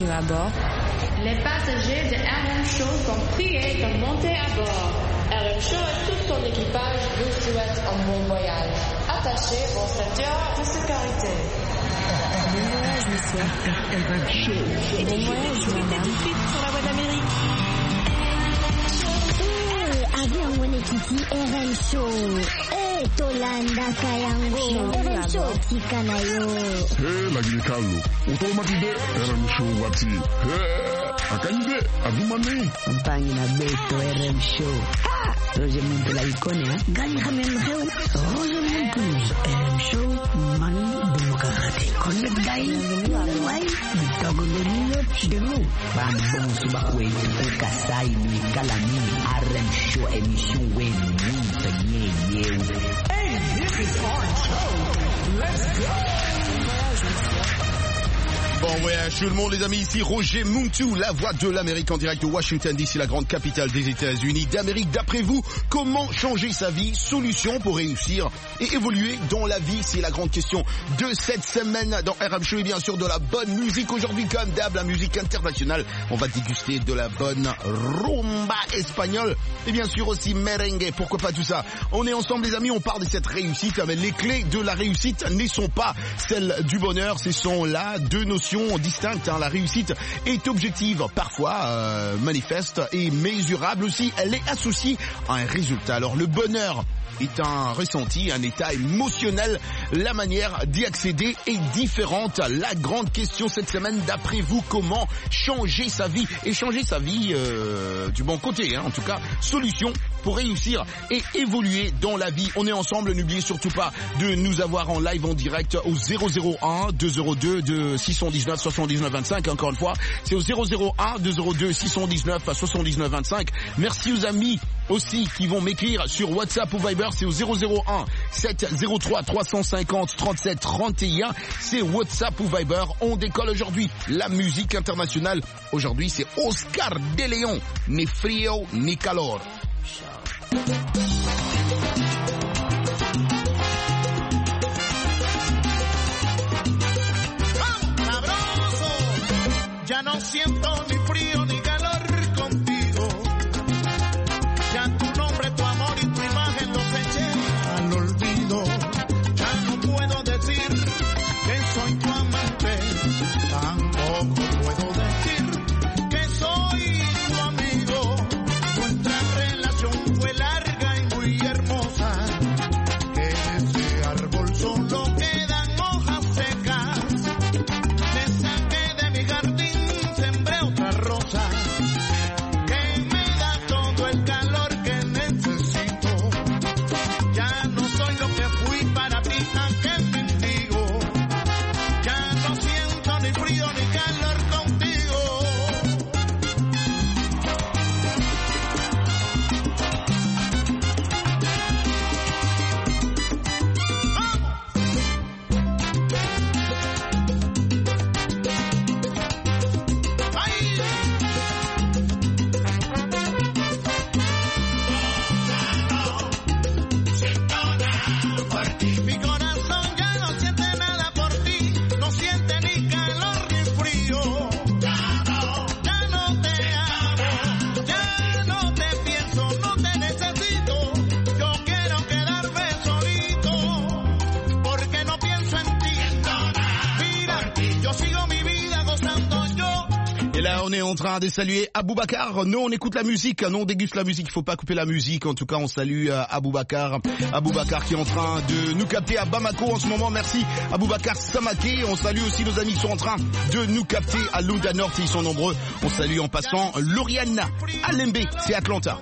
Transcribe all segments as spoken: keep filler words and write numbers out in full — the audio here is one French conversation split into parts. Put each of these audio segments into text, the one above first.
À bord. Les passagers de R M Show sont priés de monter à bord. R M Show et tout son équipage vous souhaitent un bon voyage. Attachez vos ceintures de sécurité. Bon voyage, monsieur. R M Show. Et bon voyage, madame. Tout de suite sur la voie d'Amérique. Avion Monekiti R M Show. Eh, Tolanda Kayango. R M Show Tikanayo. Eh, la Guinée Carlo. Automatique R M Show Wati. Eh, Akande, Adumane. Mpangi na Beto R M Show. Ah, Roger Muntu la ikone, ha? Gali Hamen Heu. Roger Muntu. R M Show, Manu Demokrati. Connect Guy. Why? Bitogo de Nilo, de nous. Bambon Subakwe, Kasai, Kalami, R M Show, émission Wen, Wen, Hey, this is our show. Let's go. Bon voyage tout le monde les amis, ici Roger Muntu, la voix de l'Amérique en direct de Washington D C, la grande capitale des États-Unis d'Amérique. D'après vous, comment changer sa vie? Solution pour réussir et évoluer dans la vie, c'est la grande question de cette semaine dans R M Show. Et bien sûr de la bonne musique aujourd'hui comme d'hab, la musique internationale. On va déguster de la bonne rumba espagnole et bien sûr aussi merengue, pourquoi pas tout ça. On est ensemble les amis, on parle de cette réussite, mais les clés de la réussite ne sont pas celles du bonheur, ce sont là deux notions distinctes, hein. La réussite est objective, parfois euh, manifeste et mesurable aussi. Elle est associée à un résultat. Alors le bonheur est un ressenti, un état émotionnel. La manière d'y accéder est différente. La grande question cette semaine, d'après vous, comment changer sa vie? Et changer sa vie euh, du bon côté, hein. En tout cas, solution pour réussir et évoluer dans la vie. On est ensemble, n'oubliez surtout pas de nous avoir en live en direct au zéro zéro un deux zéro deux six un neuf soixante-dix-neuf vingt-cinq. Encore une fois, c'est au zéro zéro un deux zéro deux six un neuf soixante-dix-neuf vingt-cinq. Merci aux amis aussi qui vont m'écrire sur WhatsApp ou Viber, c'est au zéro zéro un sept zéro trois trois cent cinquante trente-sept trente et un. C'est WhatsApp ou Viber. On décolle aujourd'hui la musique internationale. Aujourd'hui, c'est Oscar de Leon, ni frio ni calor. Ya no siento ni frío ni calor contigo. Ya tu nombre, tu amor y tu imagen los eché al olvido. Ya no puedo decir que soy tu amante. Tampoco puedo decir que soy tu amigo. Nuestra relación fue larga y muy hermosa. Que de ese árbol solo quedan hojas secas. Te saqué de mi jardín, otra rosa que me da todo el calor que necesito. Ya no soy lo que fui para ti, ¿a qué mendigo? Ya no siento ni frío ni calor contigo. On est en train de saluer Aboubacar. Nous, on écoute la musique. Nous, on déguste la musique. Il faut pas couper la musique. En tout cas, on salue euh, Aboubacar. Aboubacar qui est en train de nous capter à Bamako en ce moment. Merci Aboubacar Samaké. On salue aussi nos amis qui sont en train de nous capter à Lunda North. Ils sont nombreux. On salue en passant Lauriane Alembe. C'est Atlanta.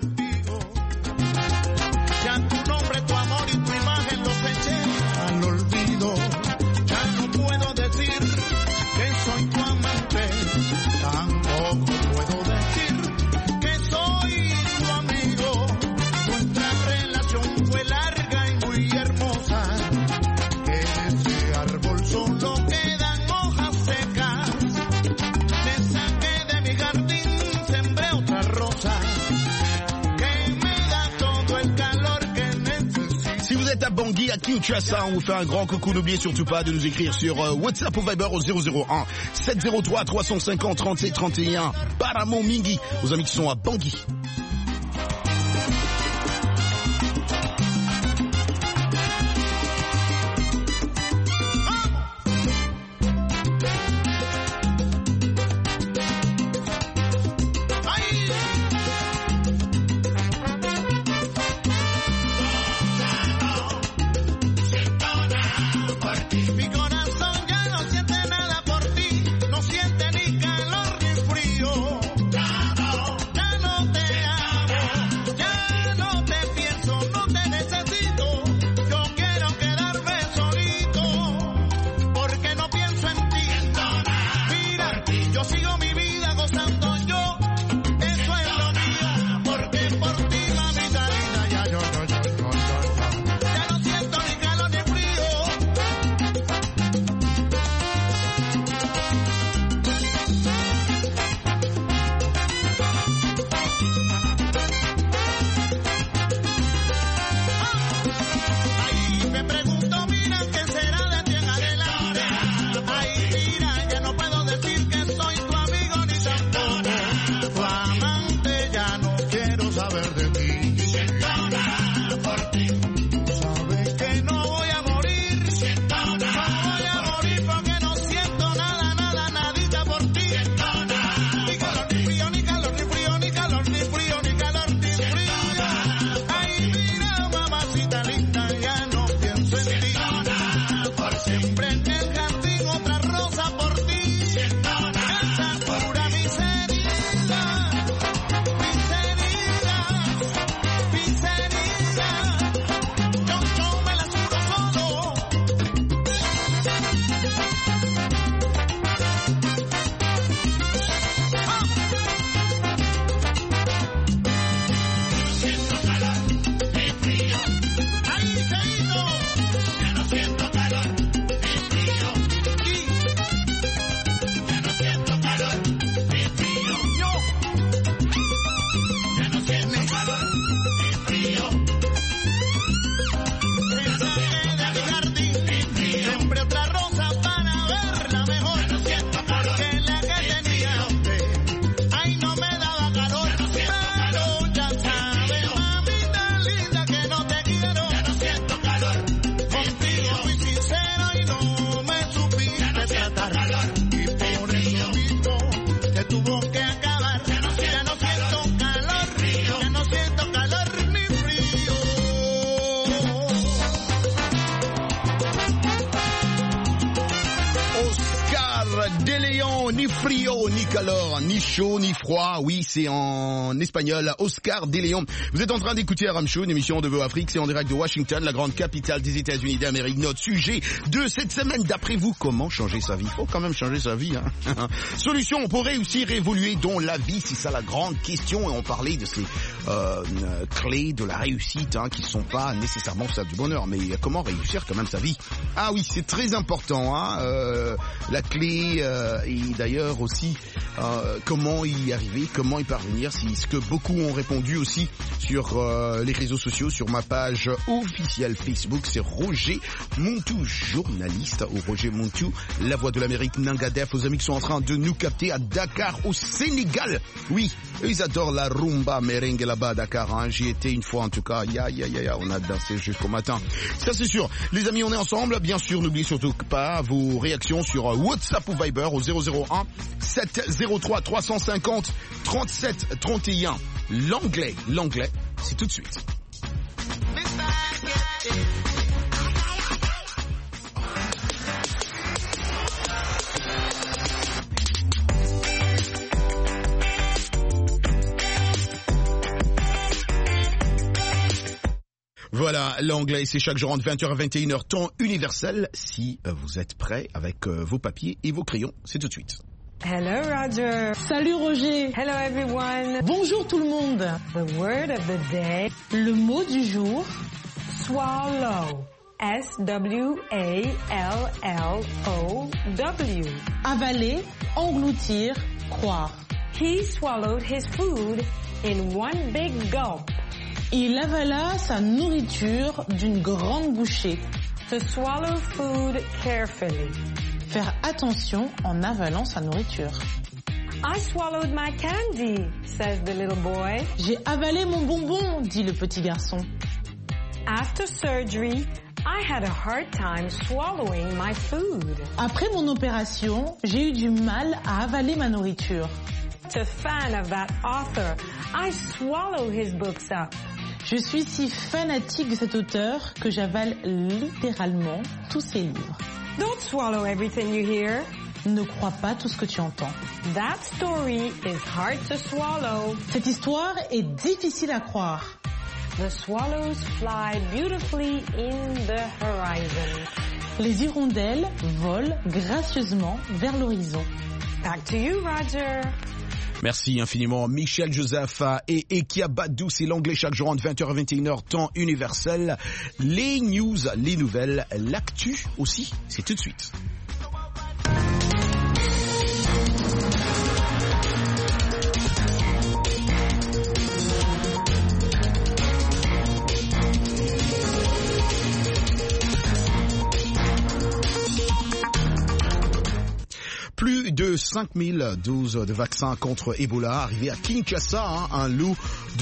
Mr Bangui à Kinshasa. On vous fait un grand coucou. N'oubliez surtout pas de nous écrire sur euh, WhatsApp ou Viber au zéro zéro un sept zéro trois trois cent cinquante trente-sept trente et un. Paramon Mingi, aux amis qui sont à Bangui. Ni frio, ni calor, ni chaud, ni froid. Oui, c'est en espagnol. Oscar de Leon. Vous êtes en train d'écouter Aram Show, une émission de Veo Afrique. C'est en direct de Washington, la grande capitale des États-Unis d'Amérique. Notre sujet de cette semaine, d'après vous, comment changer sa vie? Faut quand même changer sa vie, hein. Solution pour réussir, évoluer dans la vie, c'est ça la grande question. Et on parlait de ces euh, clés de la réussite, hein, qui sont pas nécessairement ça du bonheur, mais comment réussir quand même sa vie. Ah oui, c'est très important, hein. Euh, la clé euh, et d'ailleurs aussi euh, comment y arriver, comment y parvenir, c'est ce que beaucoup ont répondu aussi sur euh, les réseaux sociaux, sur ma page officielle Facebook. C'est Roger Montou, journaliste au Roger Montou, la voix de l'Amérique, Nangadef, aux amis qui sont en train de nous capter à Dakar au Sénégal. Oui, ils adorent la rumba merengue là-bas à Dakar, hein. J'y étais une fois en tout cas, ya ya ya ya, on a dansé jusqu'au matin. Ça c'est sûr. Les amis, on est ensemble, bien sûr, n'oubliez surtout pas vos réactions sur WhatsApp ou Viber au zéro zéro un sept zéro trois trois cent cinquante trente-sept trente et un. L'anglais, l'anglais, c'est tout de suite. Voilà, l'anglais, c'est chaque jour entre vingt heures et vingt et une heures, temps universel. Si vous êtes prêts avec vos papiers et vos crayons, c'est tout de suite. Hello Roger. Salut Roger. Hello everyone. Bonjour tout le monde. The word of the day. Le mot du jour. Swallow. S W A L L O W. Avaler, engloutir, croire. He swallowed his food in one big gulp. Il avala sa nourriture d'une grande bouchée. To swallow food carefully. Faire attention en avalant sa nourriture. I swallowed my candy, says the little boy. J'ai avalé mon bonbon, dit le petit garçon. After surgery, I had a hard time swallowing my food. Après mon opération, j'ai eu du mal à avaler ma nourriture. To fan of that author, I swallow his books up. Je suis si fanatique de cet auteur que j'avale littéralement tous ses livres. Don't swallow everything you hear. Ne crois pas tout ce que tu entends. That story is hard to swallow. Cette histoire est difficile à croire. The swallows fly beautifully in the horizon. Les hirondelles volent gracieusement vers l'horizon. Back to you, Roger. Merci infiniment Michel Joseph et Ekia Badou, c'est l'anglais chaque jour entre vingt heures et vingt et une heures, temps universel. Les news, les nouvelles, l'actu aussi, c'est tout de suite. Plus de cinq mille doses de vaccins contre Ebola arrivées à Kinshasa, hein, un lot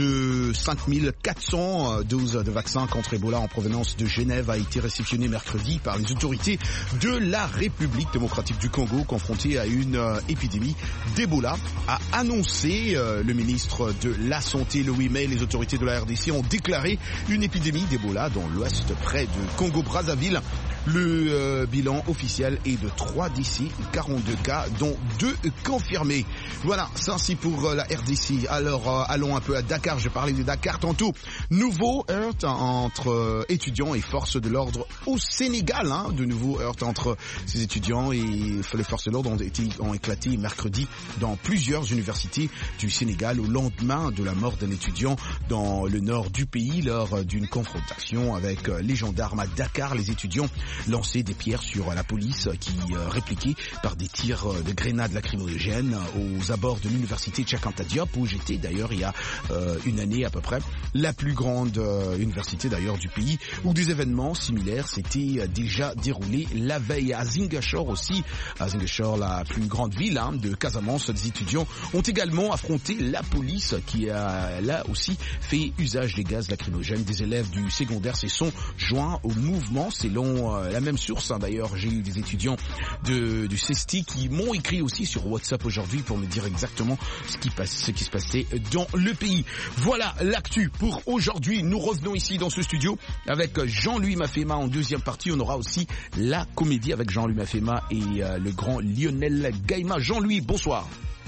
de cinq mille quatre cents doses de vaccins contre Ebola en provenance de Genève a été réceptionné mercredi par les autorités de la République démocratique du Congo confrontée à une euh, épidémie d'Ebola, a annoncé euh, le ministre de la Santé le huit mai. Les autorités de la R D C ont déclaré une épidémie d'Ebola dans l'ouest près de Congo-Brazzaville. Le euh, bilan officiel est de trois décès, quarante-deux cas, dont deux confirmés. Voilà, ça c'est pour euh, la R D C. Alors euh, allons un peu à Dakar, je parlais de Dakar tantôt. Nouveau heurt entre euh, étudiants et forces de l'ordre au Sénégal. Hein, de nouveaux heurts entre ces étudiants et les forces de l'ordre ont, été, ont éclaté mercredi dans plusieurs universités du Sénégal au lendemain de la mort d'un étudiant dans le nord du pays lors d'une confrontation avec euh, les gendarmes à Dakar. Les étudiants lancer des pierres sur la police qui euh, répliquait par des tirs euh, de grenades lacrymogènes aux abords de l'université de Cheikh Anta Diop, où j'étais d'ailleurs il y a euh, une année à peu près, la plus grande euh, université d'ailleurs du pays, où des événements similaires s'étaient euh, déjà déroulés la veille. À Ziguinchor aussi, à Ziguinchor, la plus grande ville hein, de Casamance, des étudiants ont également affronté la police qui a là aussi fait usage des gaz lacrymogènes. Des élèves du secondaire se sont joints au mouvement selon euh, la même source. Hein. D'ailleurs, j'ai eu des étudiants de, du CESTI qui m'ont écrit aussi sur WhatsApp aujourd'hui pour me dire exactement ce qui, passe, ce qui se passait dans le pays. Voilà l'actu pour aujourd'hui. Nous revenons ici dans ce studio avec Jean-Louis Mafema en deuxième partie. On aura aussi la comédie avec Jean-Louis Mafema et euh, le grand Lionel Gaïma. Jean-Louis, bonsoir.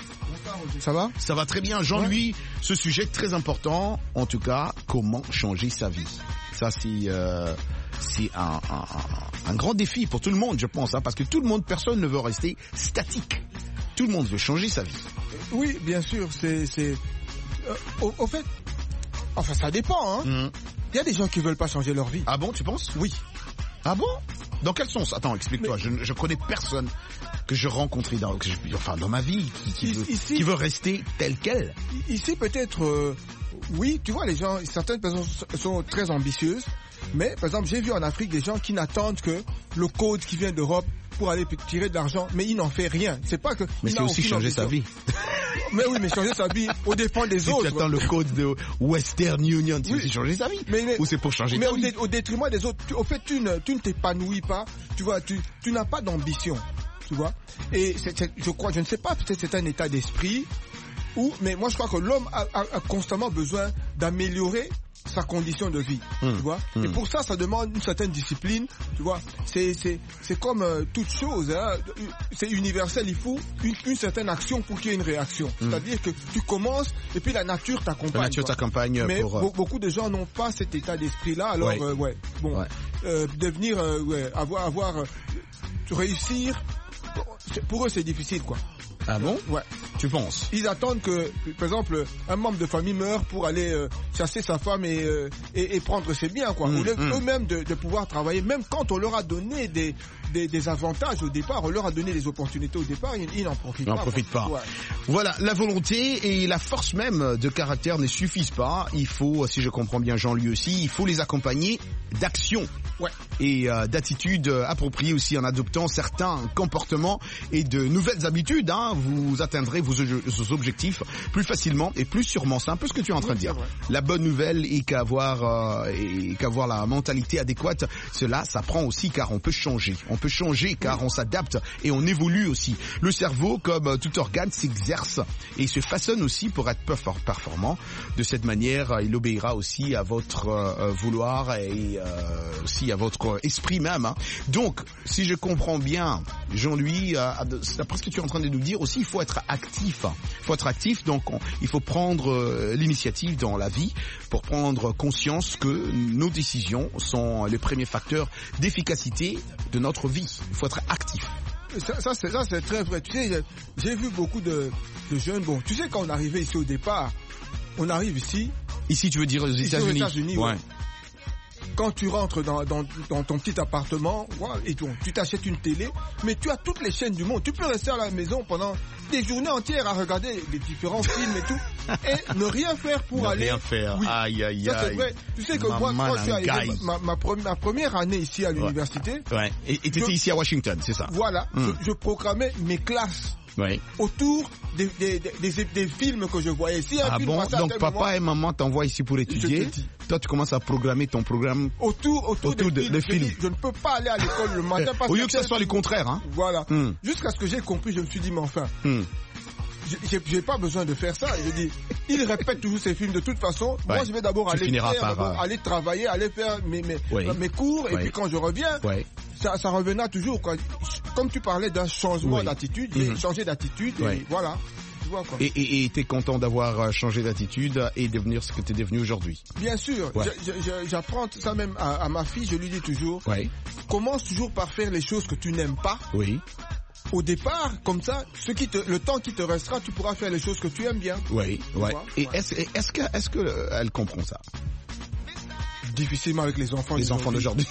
Ça va ? Ça va très bien. Jean-Louis, ouais. Ce sujet très important, en tout cas, comment changer sa vie. Ça, c'est... Euh C'est un, un, un, un grand défi pour tout le monde, je pense, hein, parce que tout le monde, personne ne veut rester statique. Tout le monde veut changer sa vie. Oui, bien sûr, c'est... c'est... Euh, au, au fait, enfin, ça dépend, hein. Mm. Il y a des gens qui veulent pas changer leur vie. Ah bon, tu penses ? Oui. Ah bon ? Dans quel sens ? Attends, explique-toi. Mais... Je, je connais personne que je rencontre dans, que je, enfin, dans ma vie qui, qui, veut, ici, qui veut rester tel quel. Ici, peut-être, euh, oui, tu vois, les gens, certaines personnes sont très ambitieuses. Mais, par exemple, j'ai vu en Afrique des gens qui n'attendent que le code qui vient d'Europe pour aller tirer de l'argent, mais il n'en fait rien. C'est pas que... Mais c'est aussi changer sa vie. Mais oui, mais changer sa vie au dépend des si autres. Si tu attends le code de Western Union, c'est oui. aussi changer sa vie. Mais, mais, ou c'est pour changer mais ta au vie. Mais au détriment des autres. Tu, au fait, tu ne, tu ne t'épanouis pas. Tu vois, tu, tu n'as pas d'ambition. Tu vois. Et c'est, c'est, je crois, je ne sais pas, peut-être c'est un état d'esprit. Ou, mais moi, je crois que l'homme a, a, a constamment besoin d'améliorer sa condition de vie, mmh. tu vois. Mmh. Et pour ça, ça demande une certaine discipline, tu vois. C'est c'est c'est comme euh, toute chose, hein. C'est universel. Il faut une, une certaine action pour qu'il y ait une réaction. Mmh. C'est-à-dire que tu commences et puis la nature t'accompagne. La nature t'accompagne. Mais pour, euh... beaucoup de gens n'ont pas cet état d'esprit-là. Alors ouais, euh, ouais. bon, ouais. Euh, devenir, euh, ouais, avoir avoir euh, réussir. pour eux c'est difficile quoi. Ah bon? Ouais. Tu penses? Ils attendent que, par exemple, un membre de famille meure pour aller euh, chasser sa femme et, euh, et, et prendre ses biens, quoi. Mmh, Ou mmh. eux-mêmes de, de pouvoir travailler, même quand on leur a donné des, des, des avantages au départ, on leur a donné des opportunités au départ, ils, ils n'en profitent Ils pas. n'en profitent pas. Ouais. Voilà, la volonté et la force même de caractère ne suffisent pas. Il faut, si je comprends bien Jean lui aussi, il faut les accompagner d'action. Ouais. Et euh, d'attitudes appropriées aussi en adoptant certains comportements et de nouvelles habitudes. Hein, vous atteindrez vos, vos objectifs plus facilement et plus sûrement. C'est un peu ce que tu es en train de dire. La bonne nouvelle est qu'avoir euh, et qu'avoir la mentalité adéquate, cela s'apprend aussi car on peut changer. On peut changer car on s'adapte et on évolue aussi. Le cerveau, comme tout organe, s'exerce et se façonne aussi pour être performant. De cette manière, il obéira aussi à votre euh, vouloir et euh, aussi à votre esprit même. Hein. Donc, si je comprends bien, Jean-Louis, euh, d'après ce que tu es en train de nous dire aussi, il faut être actif. Il faut être actif, donc on, il faut prendre euh, l'initiative dans la vie pour prendre conscience que nos décisions sont les premiers facteurs d'efficacité de notre vie. Il faut être actif. Ça, ça, c'est, ça, c'est très vrai. Tu sais, j'ai, j'ai vu beaucoup de, de jeunes. Bon, tu sais, quand on arrivait ici au départ, on arrive ici. Ici, tu veux dire aux États-Unis? Aux États-Unis, ouais. Ouais. Quand tu rentres dans, dans, dans ton petit appartement, voilà, et tu, tu t'achètes une télé, mais tu as toutes les chaînes du monde. Tu peux rester à la maison pendant des journées entières à regarder les différents films et tout, et ne rien faire pour ne aller. Rien faire. Oui. Aïe, aïe, Ça, c'est aïe. vrai. Tu sais que moi, quand je suis arrivé, ma, ma, ma première année ici à l'université. Ouais. ouais. Et tu étais ici à Washington, c'est ça? Voilà. Mm. Je, je programmais mes classes. Oui. Autour des, des, des, des, des films que je voyais. Si un ah film bon? Donc papa moment, et maman t'envoient ici pour étudier. Toi, tu commences à programmer ton programme autour, autour, autour des, de, films. films. Je, dis, je ne peux pas aller à l'école le matin. Parce Au lieu que, que ce soit le contraire. Hein? Voilà. Mm. Jusqu'à ce que j'ai compris, je me suis dit, mais enfin, mm. j'ai, j'ai pas besoin de faire ça. Je dis, il répète toujours ces films de toute façon. Ouais. Moi, je vais d'abord tu aller, faire, par, d'abord euh... aller travailler, aller faire mes, mes, oui. mes cours. Oui. Et puis quand je reviens, oui. ça, ça revenait toujours. Quoi. Comme tu parlais d'un changement oui. d'attitude, j'ai mm-hmm. changé d'attitude. Oui. Et voilà. Quoi. Et et t'es content d'avoir changé d'attitude et devenir ce que t'es devenu aujourd'hui? Bien sûr. Ouais. Je, je, j'apprends ça même à, à ma fille. Je lui dis toujours. Ouais. Commence toujours par faire les choses que tu n'aimes pas. Oui. Au départ, comme ça, ce qui te, le temps qui te restera, tu pourras faire les choses que tu aimes bien. Oui. Ouais. Et ouais. est-ce, est-ce que est-ce que euh, elle comprend ça? Difficilement avec les enfants. Les enfants d'aujourd'hui.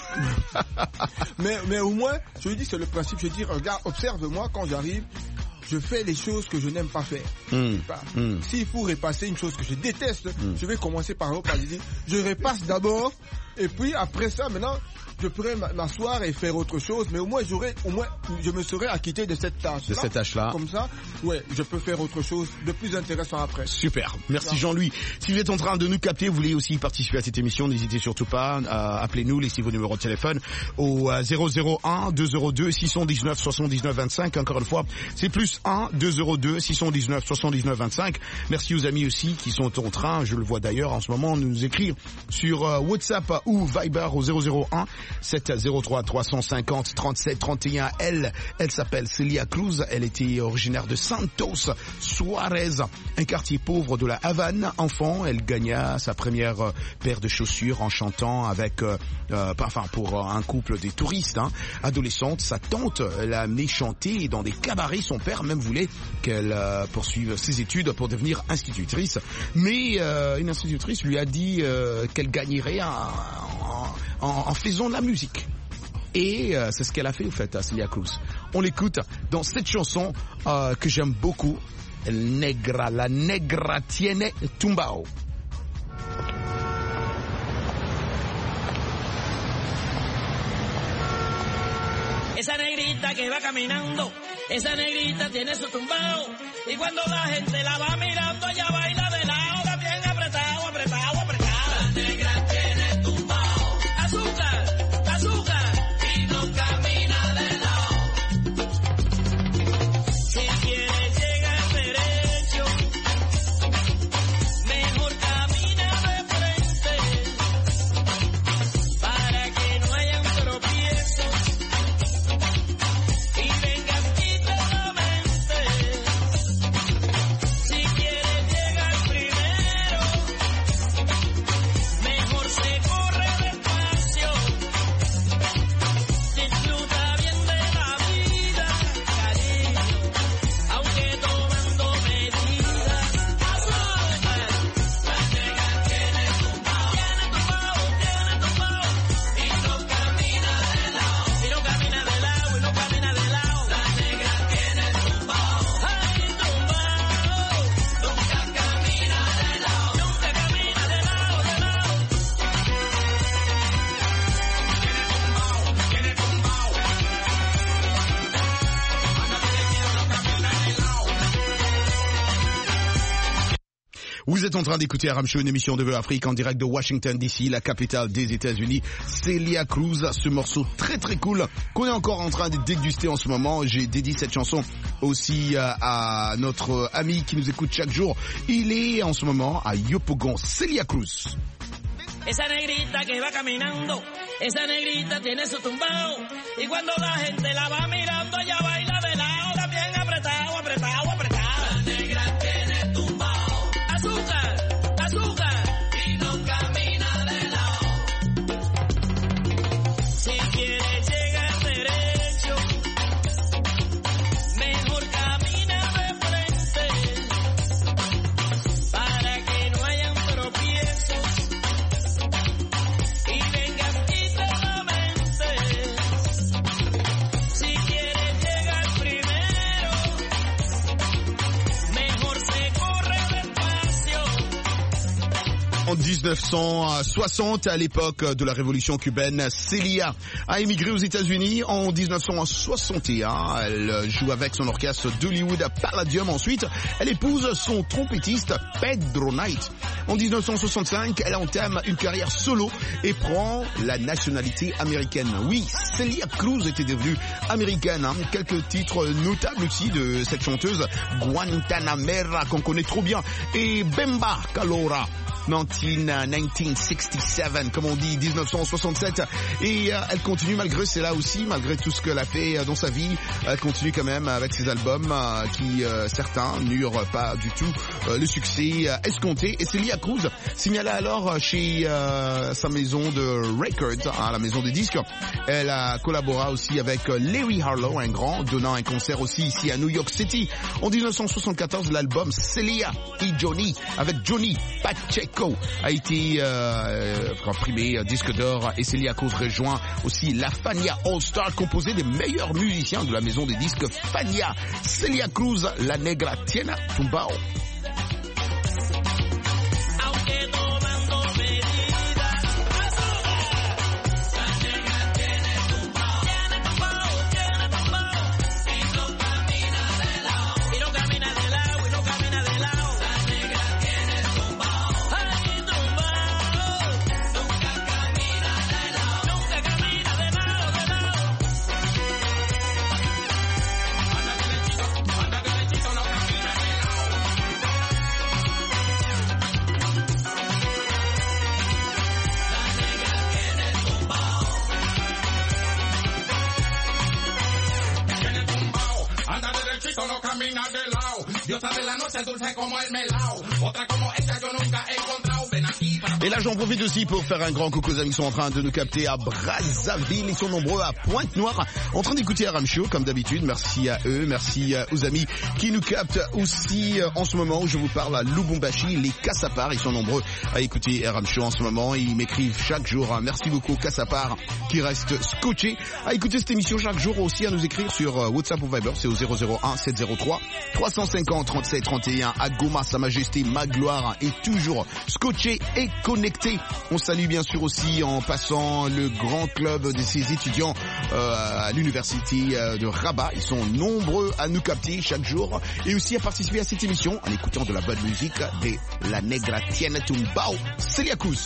mais mais au moins, je lui dis c'est le principe. Je dis regarde, observe-moi quand j'arrive. Je fais les choses que je n'aime pas faire. Mmh. Mmh. S'il faut repasser une chose que je déteste, mmh. je vais commencer par là, par dire, je repasse d'abord, et puis après ça, maintenant, je pourrais m'asseoir et faire autre chose, mais au moins j'aurais, au moins, je me serais acquitté de cette tâche. De cette tâche-là. Comme ça, ouais, je peux faire autre chose de plus intéressant après. Super. Merci Jean-Louis. Si vous êtes en train de nous capter, vous voulez aussi participer à cette émission, n'hésitez surtout pas, euh, appelez-nous, laissez vos numéros de téléphone au euh, zéro zéro un deux zéro deux six cent dix-neuf soixante-dix-neuf vingt-cinq. Encore une fois, c'est plus un deux zéro deux six cent dix-neuf soixante-dix-neuf vingt-cinq. Merci aux amis aussi qui sont en train, je le vois d'ailleurs en ce moment, de nous écrire sur euh, WhatsApp ou Viber au zéro zéro un sept zéro trois trois cent cinquante trente-sept trente et un. Elle, elle s'appelle Celia Cruz. Elle était originaire de Santos Suarez, un quartier pauvre de la Havane. Enfant, elle gagna sa première euh, paire de chaussures en chantant avec, euh, euh, enfin pour un couple des touristes. Hein. Adolescente, sa tante l'a amenée chanter dans des cabarets. Son père même voulait qu'elle euh, poursuive ses études pour devenir institutrice. Mais euh, une institutrice lui a dit euh, qu'elle gagnerait en, en, en faisant de la musique. Et euh, c'est ce qu'elle a fait au fait à Celia Cruz. On l'écoute dans cette chanson euh, que j'aime beaucoup, El Negra, la Negra tiene tumbao. Esa negrita que va caminando, esa negrita tiene su tumbao, y cuando la gente la va mirando, ella baila de lado, la bien apretado, apretado, apretado. La negra tiene tumbao, azúcar, azúcar, y no camina de lado. Si quieres llegar derecho, mejor camina de frente, para que no haya un tropiezo. Si quieres llegar Vous êtes en train d'écouter R M Show, une émission de Vœux Afrique en direct de Washington D C, la capitale des États-Unis. Celia Cruz, ce morceau très très cool qu'on est encore en train de déguster en ce moment. J'ai dédié cette chanson aussi à notre ami qui nous écoute chaque jour. Il est en ce moment à Yopougon, Celia Cruz. Esa negrita que va caminando, esa negrita tiene su tumbao, y cuando la gente la va mirando, ella baila de lado, también apretado, apretado, apretado. La negra tiene tumbao, azúcar, azúcar, y no camina de lado. Si quiere llegar derecho, mejor camina de frente, para que no hayan tropiezos. En dix-neuf cent soixante, à l'époque de la révolution cubaine, Celia a émigré aux États-Unis en dix-neuf cent soixante et un. Elle joue avec son orchestre d'Hollywood Palladium. Ensuite, elle épouse son trompettiste Pedro Knight. En dix-neuf cent soixante-cinq, elle entame une carrière solo et prend la nationalité américaine. Oui, Celia Cruz était devenue américaine. Hein. Quelques titres notables aussi de cette chanteuse, Guantanamera, qu'on connaît trop bien, et Bemba Calora. dix-neuf cent soixante-sept, comme on dit, dix-neuf cent soixante-sept. Et euh, elle continue malgré cela aussi, malgré tout ce qu'elle a fait euh, dans sa vie. Elle continue quand même avec ses albums euh, qui, euh, certains, n'eurent pas du tout euh, le succès euh, escompté. Et Celia Cruz signala alors chez euh, sa maison de records, hein, la maison de disques. Elle a collaboré aussi avec Larry Harlow, un grand, donnant un concert aussi ici à New York City. En dix-neuf cent soixante-quatorze, l'album Celia et Johnny, avec Johnny Pacheco, a été euh, primé euh, disque d'or, et Celia Cruz rejoint aussi la Fania All Star, composée des meilleurs musiciens de la maison des disques Fania. Celia Cruz, la negra tiene tumbao. Et là, j'en profite aussi pour faire un grand coucou aux amis qui sont en train de nous capter à Brazzaville. Ils sont nombreux à Pointe-Noire, en train d'écouter R M Show, comme d'habitude. Merci à eux, merci aux amis qui nous captent aussi en ce moment où je vous parle à Lubumbashi, les Kassapar. Ils sont nombreux à écouter R M Show en ce moment. Ils m'écrivent chaque jour. Merci beaucoup, Kassapar, qui restent scotchés à écouter cette émission chaque jour, aussi à nous écrire sur WhatsApp ou Viber. C'est au zéro zéro un sept zéro trois trois cent cinquante trente-sept trente et un. À Goma, Sa Majesté, ma gloire est toujours scotché et connecté. On salue bien sûr aussi en passant le grand club de ces étudiants euh, à l'université de Rabat. Ils sont nombreux à nous capter chaque jour et aussi à participer à cette émission en écoutant de la bonne musique de La Negra Tiene Tumbao, Celia Cruz.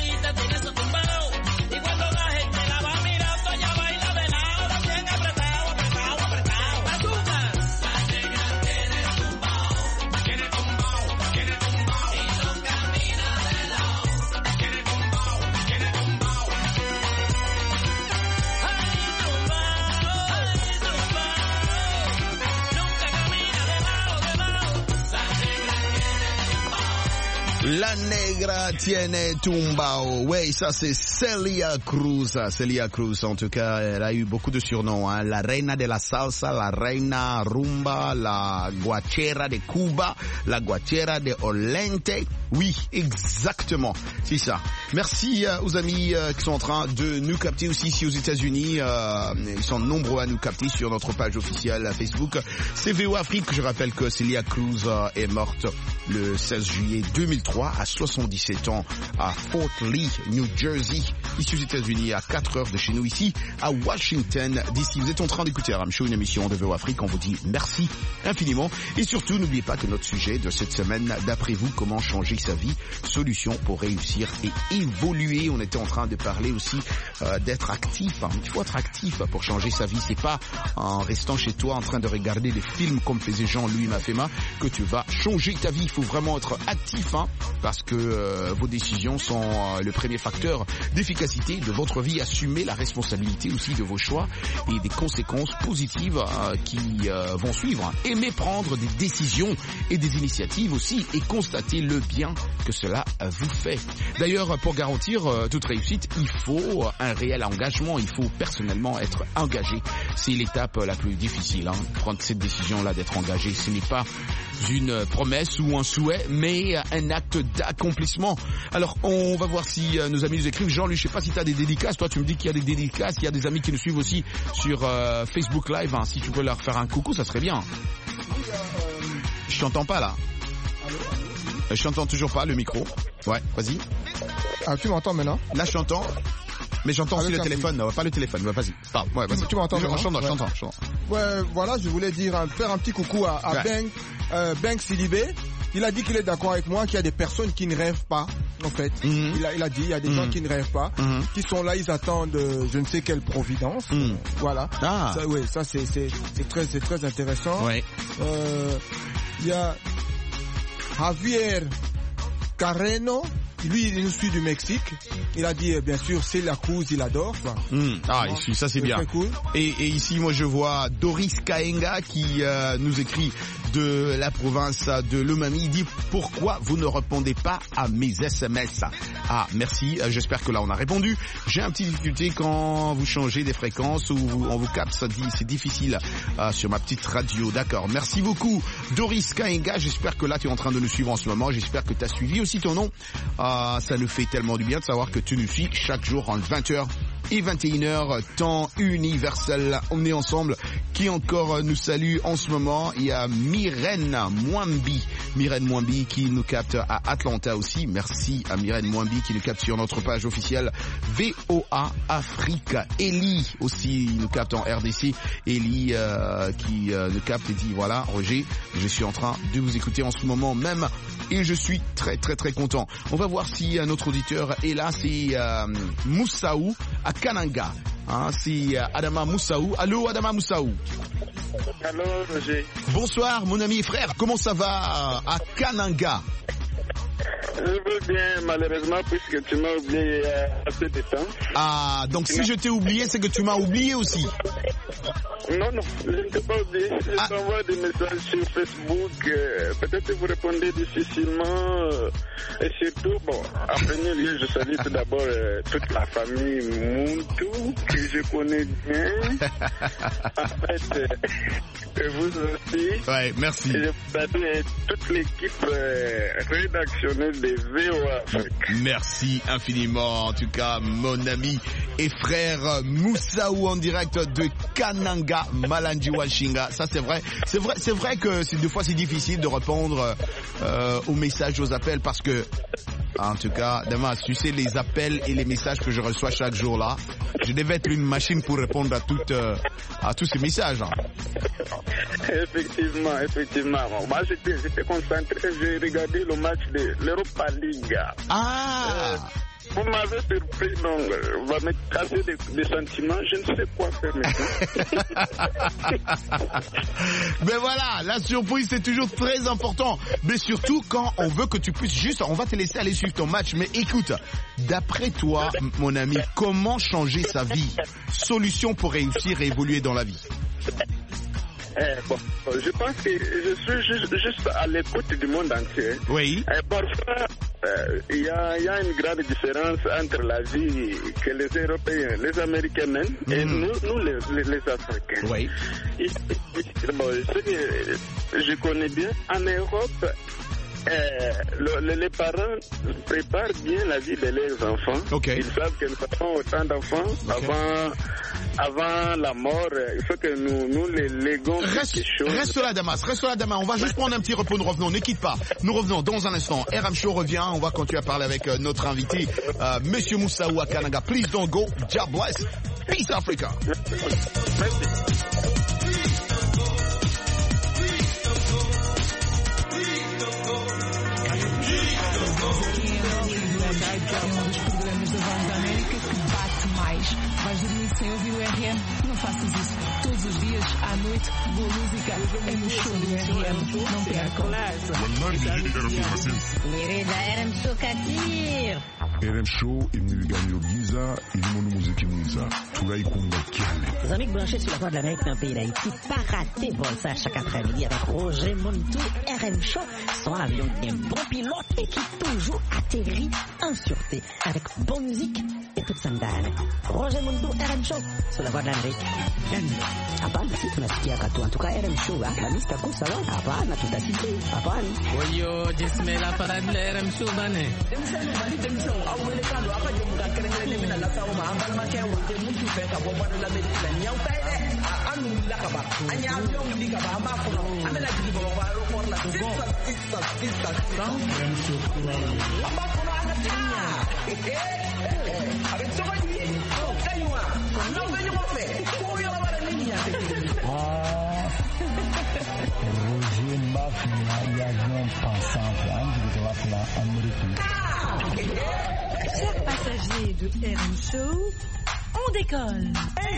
La Negra Tiene Tumbao. Oui, ça c'est Celia Cruz. Celia Cruz, en tout cas, elle a eu beaucoup de surnoms. Hein. La Reina de la Salsa, la Reina Rumba, la Guachera de Cuba, la Guachera de Olente. Oui, exactement, c'est ça. Merci euh, aux amis euh, qui sont en train de nous capter aussi ici aux États-Unis. Euh, ils sont nombreux à nous capter sur notre page officielle Facebook. C'est V O Afrique. Je rappelle que Celia Cruz euh, est morte le seize juillet deux mille trois à soixante-dix-sept ans à Fort Lee, New Jersey. ici aux États-Unis, à quatre heures de chez nous, ici à Washington D C. Vous êtes en train d'écouter Aram Show, une émission de V O Afrique. On vous dit merci infiniment. Et surtout, n'oubliez pas que notre sujet de cette semaine, d'après vous, comment changer sa vie, solution pour réussir et évoluer. On était en train de parler aussi euh, d'être actif. Hein. Il faut être actif pour changer sa vie. C'est pas en restant chez toi en train de regarder des films comme faisait Jean-Louis Mafema que tu vas changer ta vie. Il faut vraiment être actif, hein, parce que euh, vos décisions sont euh, le premier facteur d'efficacité de votre vie. Assumez la responsabilité aussi de vos choix et des conséquences positives euh, qui euh, vont suivre. Aimez prendre des décisions et des initiatives aussi et constatez le bien que cela euh, vous fait. D'ailleurs, pour garantir euh, toute réussite, il faut euh, un réel engagement. Il faut personnellement être engagé. C'est l'étape euh, la plus difficile, hein, prendre cette décision-là d'être engagé. Ce n'est pas une promesse ou un souhait, mais un acte d'accomplissement. Alors, on va voir si euh, nos amis nous écrivent. Jean-Luc, je sais pas si tu as des dédicaces. Toi, tu me dis qu'il y a des dédicaces. Il y a des amis qui nous suivent aussi sur euh, Facebook Live. Hein. Si tu peux leur faire un coucou, ça serait bien. Je t'entends pas, là. Je t'entends toujours pas, le micro. Ouais, vas-y. Ah, tu m'entends maintenant? Là, je t'entends. Mais j'entends aussi le téléphone, non, pas le téléphone, ouais, vas-y, parle, ouais, vas-y. Tu, tu m'entends? Je t'entends, je t'entends, je t'entends. Ouais, voilà, je voulais dire, faire un petit coucou à, à ouais. Beng, euh, Beng Sidibé. Il a dit qu'il est d'accord avec moi, qu'il y a des personnes qui ne rêvent pas, en fait. Mm-hmm. Il a, il a dit, il y a des mm-hmm. gens qui ne rêvent pas, mm-hmm. qui sont là, ils attendent euh, je ne sais quelle providence. Mm. Voilà. Ah. Ça, oui, ça c'est, c'est, c'est très, c'est très intéressant. Ouais. Euh, il y a Javier Carreno. Lui, il nous suit du Mexique. Il a dit, bien sûr, c'est la Cruz, il adore. Mmh. Ah, ici, ça c'est bien. Cool. Et, et ici, moi, je vois Doris Kaenga qui euh, nous écrit de la province de Lomami. Il dit, pourquoi vous ne répondez pas à mes S M S? Ah, merci. Euh, j'espère que là, on a répondu. J'ai un petit difficulté quand vous changez des fréquences ou vous, on vous capte. Ça dit, c'est difficile euh, sur ma petite radio. D'accord. Merci beaucoup, Doris Kaenga. J'espère que là, tu es en train de nous suivre en ce moment. J'espère que tu as suivi aussi ton nom. Ah, ça nous fait tellement du bien de savoir que tu nous suis chaque jour en vingt heures et vingt et une heures, temps universel. On est ensemble. Qui encore nous salue en ce moment? Il y a Myrène Mwambi. Myrène Mwambi qui nous capte à Atlanta aussi. Merci à Myrène Mwambi qui nous capte sur notre page officielle V O A Afrique. Ellie aussi nous capte en R D C. Ellie euh, qui euh, nous capte et dit voilà, Roger, je suis en train de vous écouter en ce moment même et je suis très très très content. On va voir si un autre auditeur est là. C'est euh, Moussaou à Kananga. Hein, c'est Adama Moussaou. Allô Adama Moussaou. Allô Roger. Bonsoir mon ami et frère. Comment ça va à Kananga? Je veux bien, malheureusement, puisque tu m'as oublié il y a assez de temps. Ah, donc si je t'ai oublié, c'est que tu m'as oublié aussi. Non, non, je ne t'ai pas oublié. Je ah. t'envoie des messages sur Facebook. Euh, peut-être que vous répondez difficilement. Euh, et surtout, bon, en premier lieu, je salue tout d'abord euh, toute la famille Muntu, que je connais bien. En fait, euh, vous aussi. Ouais, merci. Et je salue toute l'équipe euh, rédactionnelle des V O A Afrique. Merci infiniment, en tout cas, mon ami et frère Moussaou en direct de Kananga, Malandi Washinga. Ça c'est vrai, c'est vrai, c'est vrai que c'est, des fois c'est difficile de répondre euh, aux messages, aux appels parce que, en tout cas, demain, tu sais les appels et les messages que je reçois chaque jour là, je devais être une machine pour répondre à toutes, euh, à tous ces messages. Hein. Effectivement, effectivement. Moi j'étais, j'étais concentré, j'ai regardé le match de l'Europa League. Ah. Euh, Vous m'avez surpris, donc on va me casser des, des sentiments, je ne sais quoi faire maintenant. Mais voilà, la surprise c'est toujours très important. Mais surtout quand on veut que tu puisses juste, on va te laisser aller suivre ton match. Mais écoute, d'après toi, mon ami, comment changer sa vie? Solution pour réussir et évoluer dans la vie. Eh, bon, je pense que je suis juste, juste à l'écoute du monde entier. Oui. Eh, parfois, il euh, y, a, y a une grande différence entre la vie que les Européens, les Américains mènent mm. et nous, nous les, les, les Africains. Oui. Et, bon, ce que je connais bien, en Europe, euh, le, les parents préparent bien la vie de leurs enfants. Okay. Ils savent que nous avons autant d'enfants okay. avant, avant la mort. Il faut que nous, nous les léguons quelque chose. Reste là, Damas. Reste là, Damas. On va juste prendre un petit repos. Nous revenons. Ne quitte pas. Nous revenons dans un instant. R M Show revient. On va continuer à parler avec euh, notre invité, euh, Monsieur Moussaou à Kananga. Please don't go. God bless. Peace Africa. Merci. Vais dormir sem ouvir o R M? Não faças isso. Todos os dias, à noite, boa música é no show do R M. Não percam. Nirida R M Show Katir. R M Show imniganyiro byiza irimo n'umuziki mwiza turayikunda cyane. Les amis branchés sur la voie de l'Amérique dans le pays d'Haïti, pas rater vol ça chaque après-midi avec Roger Montou. R M Show, son avion qui est un bon pilote et qui toujours atterrit en sûreté avec bonne musique et toute sa dalle. Roger Montou, R M Show, sur la voie de l'Amérique. Hapana, si tunasikia katu. En tout cas, R M Show, la liste à course, alors, hapana, tutasikia, hapana. Oyo, jisme la parade de R M Show, bane. Roger Mafia, avion pensant Chers passagers de R M Show, on décolle.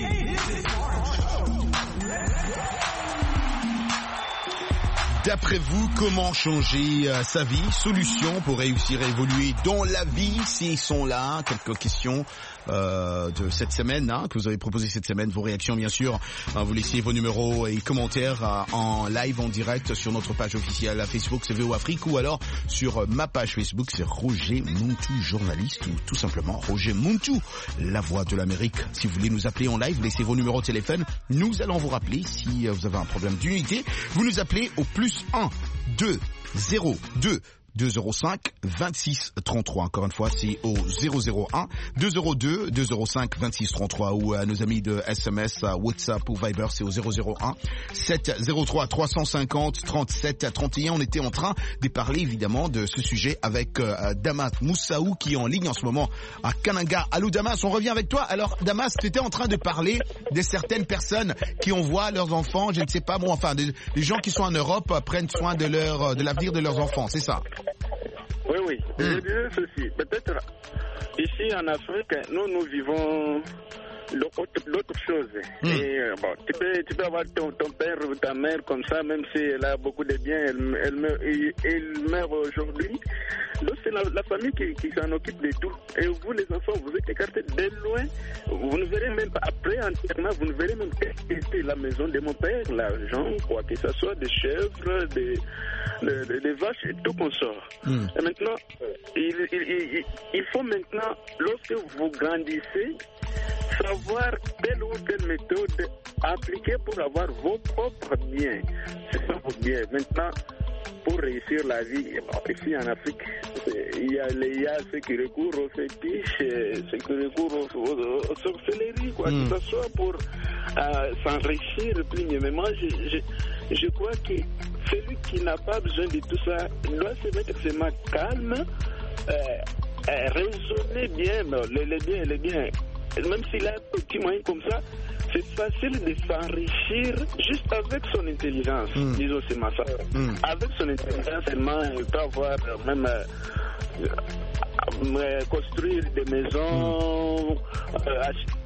D'après vous, comment changer euh, sa vie? Solution pour réussir à évoluer dans la vie? S'ils sont là, quelques questions euh, de cette semaine hein, que vous avez proposé cette semaine. Vos réactions, bien sûr. Hein, vous laissez vos numéros et commentaires euh, en live, en direct sur notre page officielle à Facebook, c'est V O Afrique, ou alors sur euh, ma page Facebook, c'est Roger Montou, journaliste, ou tout simplement Roger Montou, la voix de l'Amérique. Si vous voulez nous appeler en live, laissez vos numéros de téléphone. Nous allons vous rappeler si euh, vous avez un problème d'unité. Vous nous appelez au plus un deux zéro deux deux zéro cinq vingt-six trente-trois. Encore une fois, c'est au zéro zéro un deux zéro deux deux zéro cinq vingt-six trente-trois, ou à nos amis de S M S, WhatsApp ou Viber, c'est au zéro zéro un sept zéro trois trois cent cinquante trente-sept trente et un. On était en train de parler évidemment de ce sujet avec euh, Damas Moussaou qui est en ligne en ce moment à Kananga. Allô Damas, on revient avec toi. Alors Damas, tu étais en train de parler de certaines personnes qui envoient leurs enfants, je ne sais pas, bon enfin, des, les gens qui sont en Europe euh, prennent soin de leur de l'avenir de leurs enfants, c'est ça? Oui, oui. Mmh. Je disais ceci. Peut-être ici en Afrique, nous, nous vivons d'autres choses. Mmh. Et euh, bon, tu peux, tu peux avoir ton, ton père ou ta mère comme ça, même si elle a beaucoup de biens, elle, elle, meurt, elle, elle meurt aujourd'hui. Donc c'est la, la famille qui, qui s'en occupe de tout. Et vous, les enfants, vous êtes écartés de loin. Vous ne verrez même pas, après enterrement, vous ne verrez même pas était la maison de mon père, l'argent, quoi que ce soit, des chèvres, des, des, des, des vaches et tout qu'on sort. Mmh. Et maintenant, il, il, il, il faut maintenant, lorsque vous grandissez, savoir telle ou telle méthode appliquer pour avoir vos propres biens. C'est ça vos biens. Maintenant, pour réussir la vie, bon, ici en Afrique, il y a, il y a ceux qui recourent aux fétiches, ceux qui recourent aux, aux, aux sorcelleries, quoi, mm. que ce soit pour euh, s'enrichir. Mais moi, je, je, je crois que celui qui n'a pas besoin de tout ça, il doit se mettre seulement calme, euh, euh, raisonner bien, les, les biens, les biens. Même s'il a un petit moyen comme ça, c'est facile de s'enrichir juste avec son intelligence. Mm. Disons, c'est ma soeur. Mm. Avec son intelligence, seulement, il peut avoir même euh, euh, construire des maisons. Mm. Euh,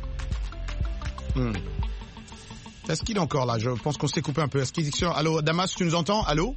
mm. Est-ce qu'il est encore là? Je pense qu'on s'est coupé un peu. Est-ce qu'il est... Allô, Damas, tu nous entends? Allô?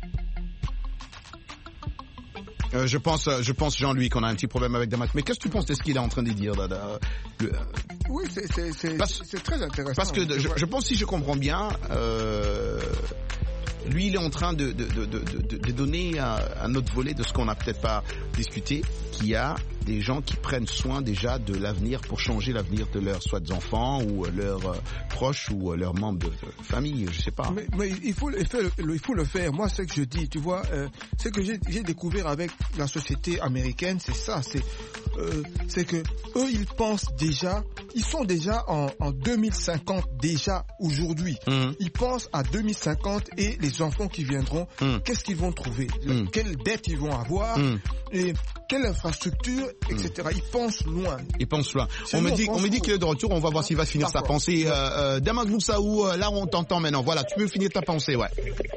Euh, je pense, je pense Jean-Louis qu'on a un petit problème avec Damas. Mais qu'est-ce que tu penses de ce qu'il est en train de dire là, là, le... Oui, c'est, c'est, c'est, parce, c'est très intéressant. Parce que je, je pense, si je comprends bien, euh, lui, il est en train de, de, de, de, de, de donner un, un autre volet de ce qu'on n'a peut-être pas discuté, qui a des gens qui prennent soin déjà de l'avenir pour changer l'avenir de leurs soit enfants ou leurs euh, proches ou euh, leurs membres de, de famille, je sais pas. Mais, mais il faut le faire, il faut le faire. Moi, c'est ce que je dis, tu vois, euh, c'est que j'ai, j'ai découvert avec la société américaine, c'est ça, c'est, euh, c'est que eux, ils pensent déjà, ils sont déjà en, en deux mille cinquante déjà aujourd'hui. Mmh. Ils pensent à deux mille cinquante et les enfants qui viendront, mmh. qu'est-ce qu'ils vont trouver, mmh. quelle dette ils vont avoir, mmh. et quelle infrastructure, et cetera. Ils pensent loin. Ils pensent loin. On me dit, on me dit qu'il est de retour. On va voir s'il va finir sa pensée. Euh, euh, Damak Saou, là on t'entend maintenant. Voilà, tu peux finir ta pensée, ouais.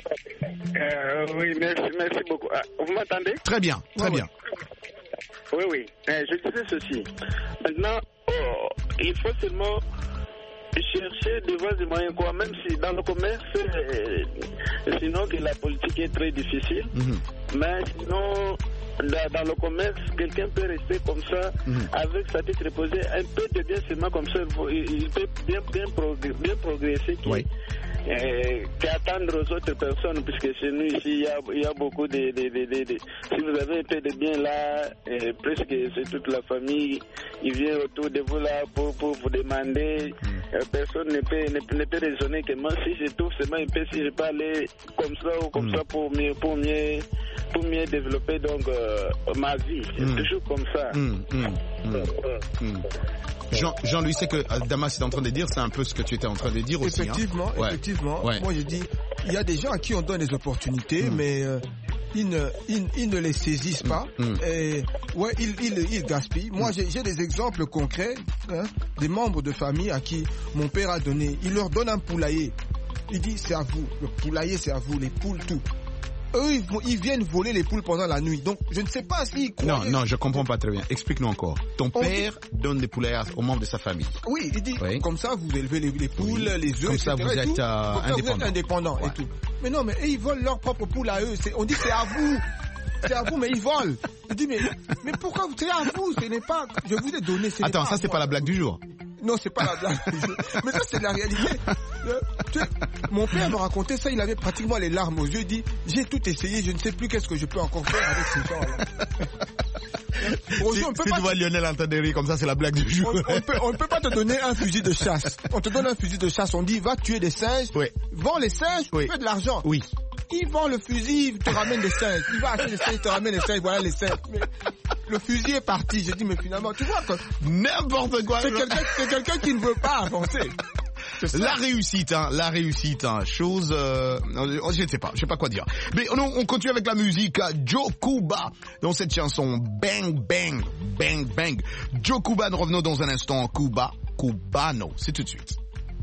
Euh, oui, merci, merci beaucoup. Ah, vous m'entendez? Très bien, très ouais, bien. Oui, oui. Euh, je disais ceci. Maintenant, oh, il faut seulement chercher des voies et moyens, quoi. Même si dans le commerce, euh, sinon que la politique est très difficile. Mm-hmm. Mais sinon, dans, dans le commerce, quelqu'un peut rester comme ça, mm-hmm. avec sa tête reposée, un peu de bien seulement comme ça, il, il peut bien, bien, progr- bien progresser. Qui, oui. Euh, qu'attendre aux autres personnes, puisque chez nous ici il y a, il y a beaucoup de, de, de, de, de si vous avez un peu de bien là, euh, presque c'est toute la famille, il vient autour de vous là pour, pour vous demander, mm. euh, personne ne peut, ne, ne peut raisonner que moi si je trouve seulement un peu, si je peux aller comme ça ou comme mm. ça pour mieux, pour mieux, pour mieux développer donc euh, ma vie, c'est mm. toujours comme ça. Mm. Mm. Mm. Mm. Jean, Jean-Louis, c'est que Damas est en train de dire, c'est un peu ce que tu étais en train de dire aussi. Effectivement, hein. effectivement. Ouais. Moi, je dis, il y a des gens à qui on donne des opportunités, mm. mais euh, ils, ne, ils, ils ne les saisissent pas. Mm. Et, ouais, ils, ils, ils gaspillent. Moi, mm. j'ai, j'ai des exemples concrets, hein, des membres de famille à qui mon père a donné. Il leur donne un poulailler. Il dit, c'est à vous. Le poulailler, c'est à vous. Les poules, tout. Eux, ils, ils viennent voler les poules pendant la nuit. Donc, je ne sais pas s'ils croient... Non, non, je comprends pas très bien. Explique-nous encore. Ton On père dit... donne des poulets aux membres de sa famille. Oui, il dit, oui. comme ça, vous élevez les, les poules, oui. les œufs, comme ça, vous êtes euh, comme ça, vous êtes indépendant ouais. et tout. Mais non, mais eux, ils volent leurs propres poules à eux. C'est, on dit que c'est à vous. C'est à vous, mais ils volent. Je dis, mais, mais pourquoi vous... C'est à vous, ce n'est pas... Je vous ai donné... Ce Attends, n'est pas ça, c'est moi. pas la blague du jour. Non, c'est pas la blague. Mais ça, c'est la réalité. Tu sais, mon père me racontait ça, il avait pratiquement les larmes aux yeux. Il dit, j'ai tout essayé, je ne sais plus qu'est-ce que je peux encore faire avec ces gens-là. Si, on peut si pas tu vois te... Lionel en train de rire comme ça, c'est la blague du jour. On, on, peut, on ne peut pas te donner un fusil de chasse. On te donne un fusil de chasse, on dit, va tuer des singes, oui. vends les singes, oui. fais de l'argent. Oui. Il vend le fusil, il te ramène des singes. Il va acheter des singes, il te ramène des singes, voilà les singes. Mais le fusil est parti. J'ai dit, mais finalement, tu vois, que n'importe quoi. C'est quelqu'un, c'est quelqu'un qui ne veut pas avancer. La réussite, hein, la réussite, hein, chose, euh, je ne sais pas, je sais pas quoi dire. Mais on, on continue avec la musique. Joe Cuba dans cette chanson Bang Bang Bang Bang. Joe Cuba, nous revenons dans un instant. Cuba, Cubano, c'est tout de suite.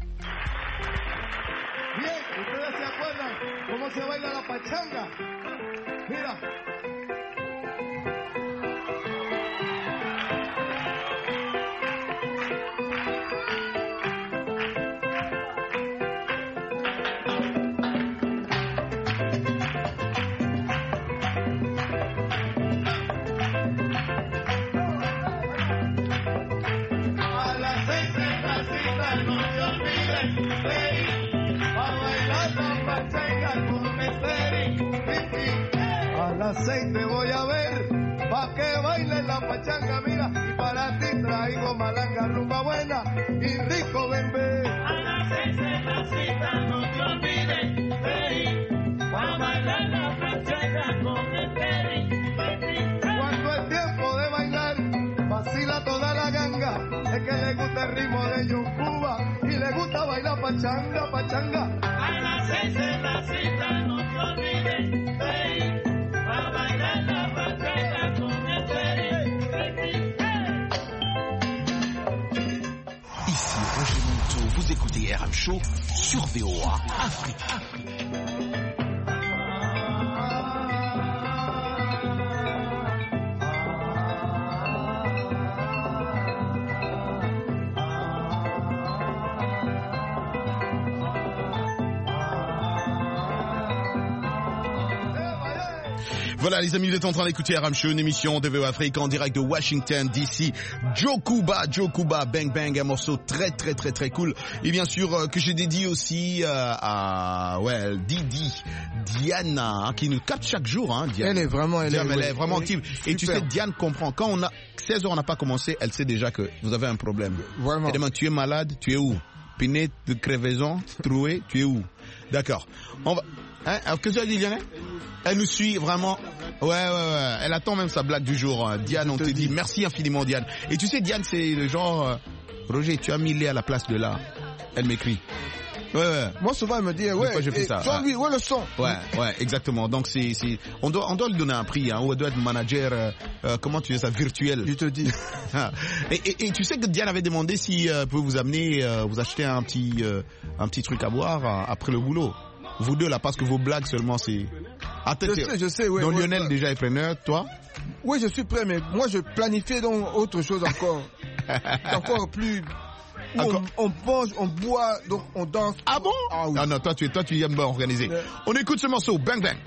Bien, ustedes se acuerdan cómo se baila la pachanga. Mira. Seis te voy a ver, pa' que bailes la pachanga, mira, y para ti traigo malanga, rumba buena, y rico bembé. A las seis en la cita, no te olvides de ir, pa' bailar la pachanga con el Terry. Cuando es tiempo de bailar, vacila toda la ganga, es que le gusta el ritmo de Joe Cuba, y le gusta bailar pachanga, pachanga. A las seis en la cita, no te olvides de ir. Ici Roger Monteau, vous écoutez R M Show sur V O A Afrique. Voilà les amis, vous êtes en train d'écouter R M Show, une émission de V O Afrique en direct de Washington D C. Joe Cuba, Joe Cuba, Bang Bang, un morceau très très très très cool. Et bien sûr euh, que j'ai dédié aussi euh, à ouais Didi, Diana, hein, qui nous capte chaque jour. Hein, Diane. Elle est vraiment, elle, Diane, est, elle ouais, est vraiment ouais, active. super. Et tu sais, Diane comprend. Quand on a seize heures, on n'a pas commencé, elle sait déjà que vous avez un problème. Vraiment. Elle demande, tu es malade, tu es où? Pinette de crevaison, troué, tu es où? D'accord. On va. Hein, alors, qu'est-ce que tu as dit, Diane? Elle nous suit vraiment. Ouais, ouais, ouais. Elle attend même sa blague du jour. Diane, on te dit merci infiniment, Diane. Et tu sais, Diane, c'est le genre, euh, Roger, tu as mis Lé à la place de là. Elle m'écrit. Ouais, ouais. Moi, souvent, elle me dit, ouais, je fais ça. Jean-Louis, ouais, le son. Ouais, ouais, exactement. Donc, c'est, c'est, on doit, on doit lui donner un prix, hein. On doit être manager, euh, euh, comment tu dis ça, virtuel. Je te dis. et, et, et tu sais que Diane avait demandé si, euh, peut vous amener, euh, vous acheter un petit, euh, un petit truc à boire euh, après le boulot. Vous deux, là, parce que vos blagues seulement, c'est... Attends, je sais, je sais, ouais. Donc, ouais, Lionel, ouais. déjà, est preneur, toi? Oui, je suis prêt, mais moi, je planifiais donc autre chose encore. encore plus... On, on mange, on boit, donc on danse. Ah bon? Ah oui. Ah non, toi, tu, toi, tu aimes bien organiser. Mais... On écoute ce morceau, Bang Bang.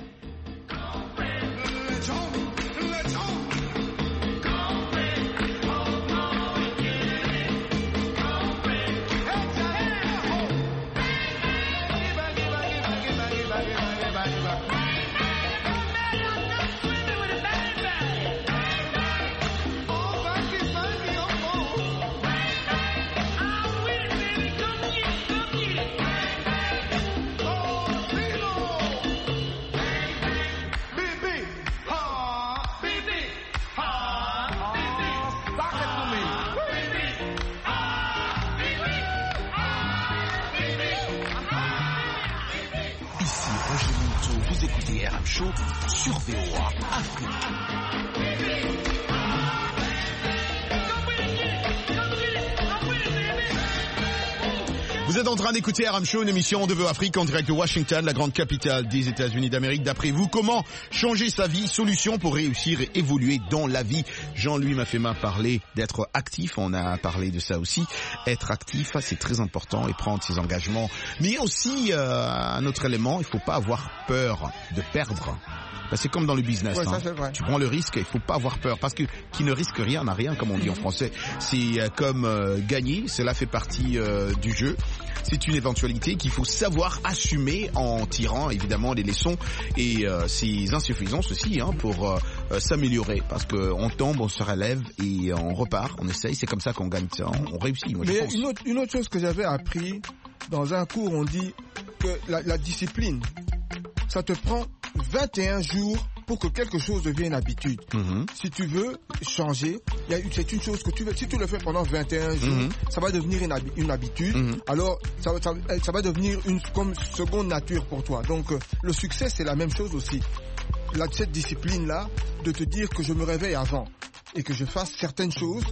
Vous écoutez R M Show sur V O A Afrique. Vous êtes en train d'écouter R M Show, une émission de V O A Afrique en direct de Washington, la grande capitale des États-Unis d'Amérique. D'après vous, comment changer sa vie? Solution pour réussir et évoluer dans la vie. Jean-Louis m'a fait parler d'être actif. On a parlé de ça aussi. Être actif, c'est très important et prendre ses engagements. Mais aussi euh, un autre élément, il faut pas avoir peur de perdre. Ben, c'est comme dans le business. Ouais, hein. ça, c'est vrai. Tu prends le risque, il faut pas avoir peur. Parce que qui ne risque rien n'a rien, comme on dit en français. C'est euh, comme euh, gagner, cela fait partie euh, du jeu. C'est une éventualité qu'il faut savoir assumer en tirant évidemment des leçons et euh, ses insuffisances aussi hein, pour euh, euh, s'améliorer. Parce qu'on tombe, on se relève et on repart, on essaye. C'est comme ça qu'on gagne, on, on réussit. Moi, Mais je pense. Une, autre, une autre chose que j'avais appris dans un cours, on dit que la, la discipline, ça te prend vingt et un jours pour que quelque chose devienne habitude. Mm-hmm. Si tu veux changer, y a, c'est une chose que tu veux. Si tu le fais pendant vingt et un jours, mm-hmm. ça va devenir une, habi- une habitude. Mm-hmm. Alors, ça, ça, ça va devenir une comme seconde nature pour toi. Donc, euh, le succès, c'est la même chose aussi. La, cette discipline-là, de te dire que je me réveille avant et que je fasse certaines choses.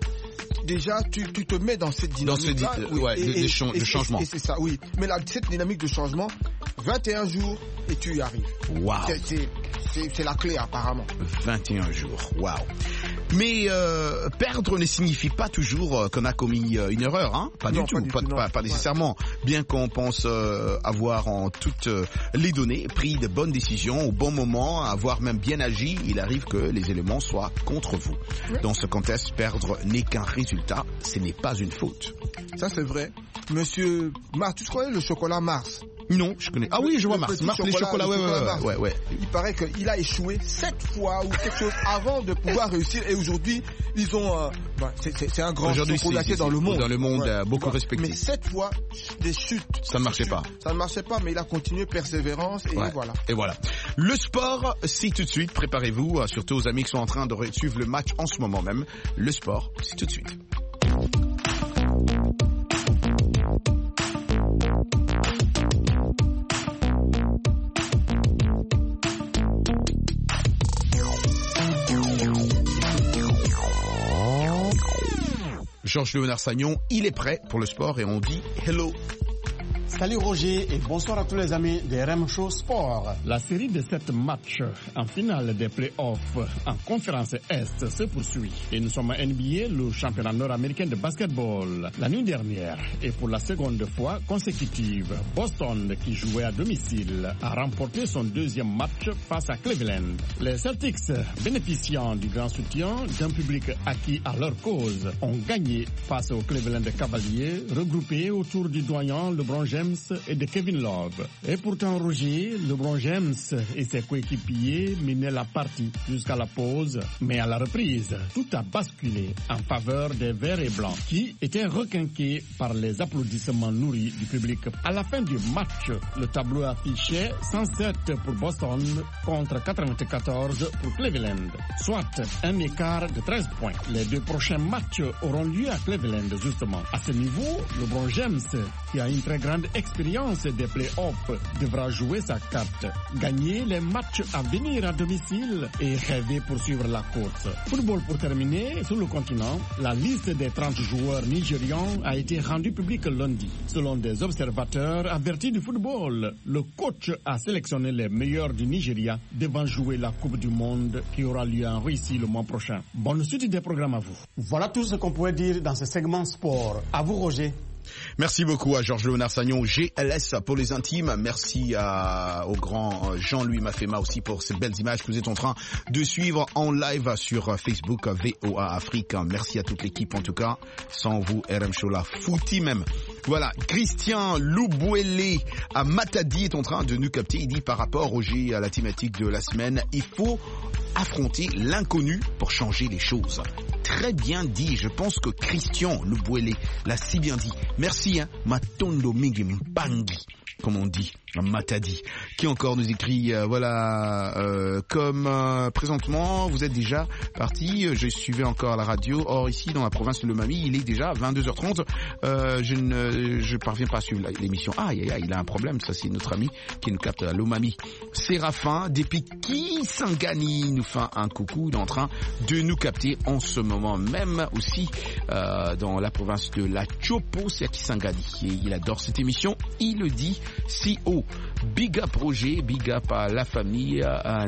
Déjà, tu, tu te mets dans cette dynamique là, di- oui, ouais, et, de, de, et, ch- et, de changement. Et, et c'est ça, oui. Mais là, cette dynamique de changement, vingt et un jours et tu y arrives. Wow. C'est, c'est, c'est, c'est la clé apparemment. vingt et un jours, waouh. Mais euh, perdre ne signifie pas toujours qu'on a commis une erreur, hein. Pas non, du tout, pas, du pas, tout, pas, pas nécessairement. Bien qu'on pense euh, avoir en toutes les données pris de bonnes décisions au bon moment, avoir même bien agi, il arrive que les éléments soient contre vous. Oui. Dans ce contexte, perdre n'est qu'un résultat, ce n'est pas une faute. Ça c'est vrai. Monsieur Mars, tu connais le chocolat Mars? Non, je connais. Ah oui, je vois Mars. Mars, les chocolats, ouais, ouais, ouais, ouais. Il paraît qu'il a échoué sept fois ou quelque chose avant de pouvoir réussir. Et aujourd'hui, ils ont, euh, bah, c'est, c'est, c'est un grand chocolatier dans le monde. Dans le monde, ouais, beaucoup respecté. Mais sept fois, des chutes. Ça ne marchait chutes. pas. Ça ne marchait pas, mais il a continué, persévérance, et ouais. voilà. Et voilà. Le sport, c'est tout de suite. Préparez-vous, surtout aux amis qui sont en train de suivre le match en ce moment même. Le sport, c'est tout de suite. Georges Léonard Sagnon, il est prêt pour le sport et on dit hello. Salut Roger et bonsoir à tous les amis de R M Show Sport. La série de sept matchs en finale des playoffs en conférence Est se poursuit. Et nous sommes à N B A, le championnat nord-américain de basketball. La nuit dernière, et pour la seconde fois consécutive, Boston, qui jouait à domicile, a remporté son deuxième match face à Cleveland. Les Celtics, bénéficiant du grand soutien d'un public acquis à leur cause, ont gagné face aux Cleveland Cavaliers, regroupés autour du doyen LeBron James et de Kevin Love. Et pourtant, Roger, LeBron James et ses coéquipiers menaient la partie jusqu'à la pause, mais à la reprise, tout a basculé en faveur des Verts et Blancs, qui étaient requinqués par les applaudissements nourris du public. À la fin du match, le tableau affichait cent sept pour Boston contre quatre-vingt-quatorze pour Cleveland, soit un écart de treize points. Les deux prochains matchs auront lieu à Cleveland, justement. À ce niveau, LeBron James, qui a une très grande expérience des playoffs, devra jouer sa carte, gagner les matchs à venir à domicile et rêver poursuivre la course. Football pour terminer, sur le continent, la liste des trente joueurs nigérians a été rendue publique lundi. Selon des observateurs avertis du football, le coach a sélectionné les meilleurs du Nigeria devant jouer la Coupe du Monde qui aura lieu en Russie le mois prochain. Bonne suite des programmes à vous. Voilà tout ce qu'on pouvait dire dans ce segment sport. À vous Roger. Merci beaucoup à Georges-Léonard Sagnon, G L S pour les intimes. Merci à, au grand Jean-Louis Mafema aussi pour ces belles images que vous êtes en train de suivre en live sur Facebook V O A Afrique. Merci à toute l'équipe en tout cas. Sans vous, R M Show la foutie même. Voilà, Christian Loubouélé à Matadi est en train de nous capter. Il dit par rapport, Roger, à la thématique de la semaine, il faut affronter l'inconnu pour changer les choses. Très bien dit, je pense que Christian Loubouélé l'a si bien dit. Merci, hein, Matondo Mingi Mpangi, comme on dit, Matadi, qui encore nous écrit, euh, voilà, euh, comme euh, présentement, vous êtes déjà parti, je suivais encore la radio, or ici, dans la province de Lomami, il est déjà vingt-deux heures trente, euh, je ne je parviens pas à suivre l'émission. Ah, aïe, aïe, il a un problème, ça c'est notre ami qui nous capte à Lomami. Séraphin, depuis Kisangani, nous fait un coucou, il est en train de nous capter en ce moment même aussi, euh, dans la province de la Chopo, c'est à Kisangani, et il adore cette émission, il le dit si haut. Big up Roger, big up à la famille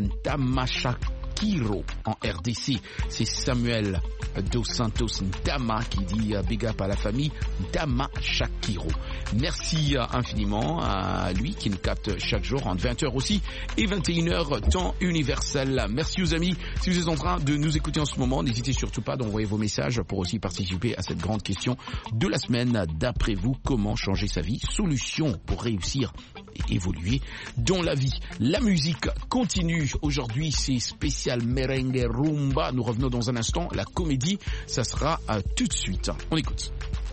Ntamashakiro en R D C. C'est Samuel Dos Santos Ntama qui dit big up à la famille Ntamashakiro. Merci infiniment à lui qui nous capte chaque jour entre vingt heures aussi et vingt et une heures temps universel. Merci aux amis. Si vous êtes en train de nous écouter en ce moment, n'hésitez surtout pas d'envoyer vos messages pour aussi participer à cette grande question de la semaine. D'après vous, comment changer sa vie? Solution pour réussir et évoluer dans la vie. La musique continue. Aujourd'hui, c'est spécial merengue rumba. Nous revenons dans un instant. La comédie, ça sera euh, tout de suite. On écoute.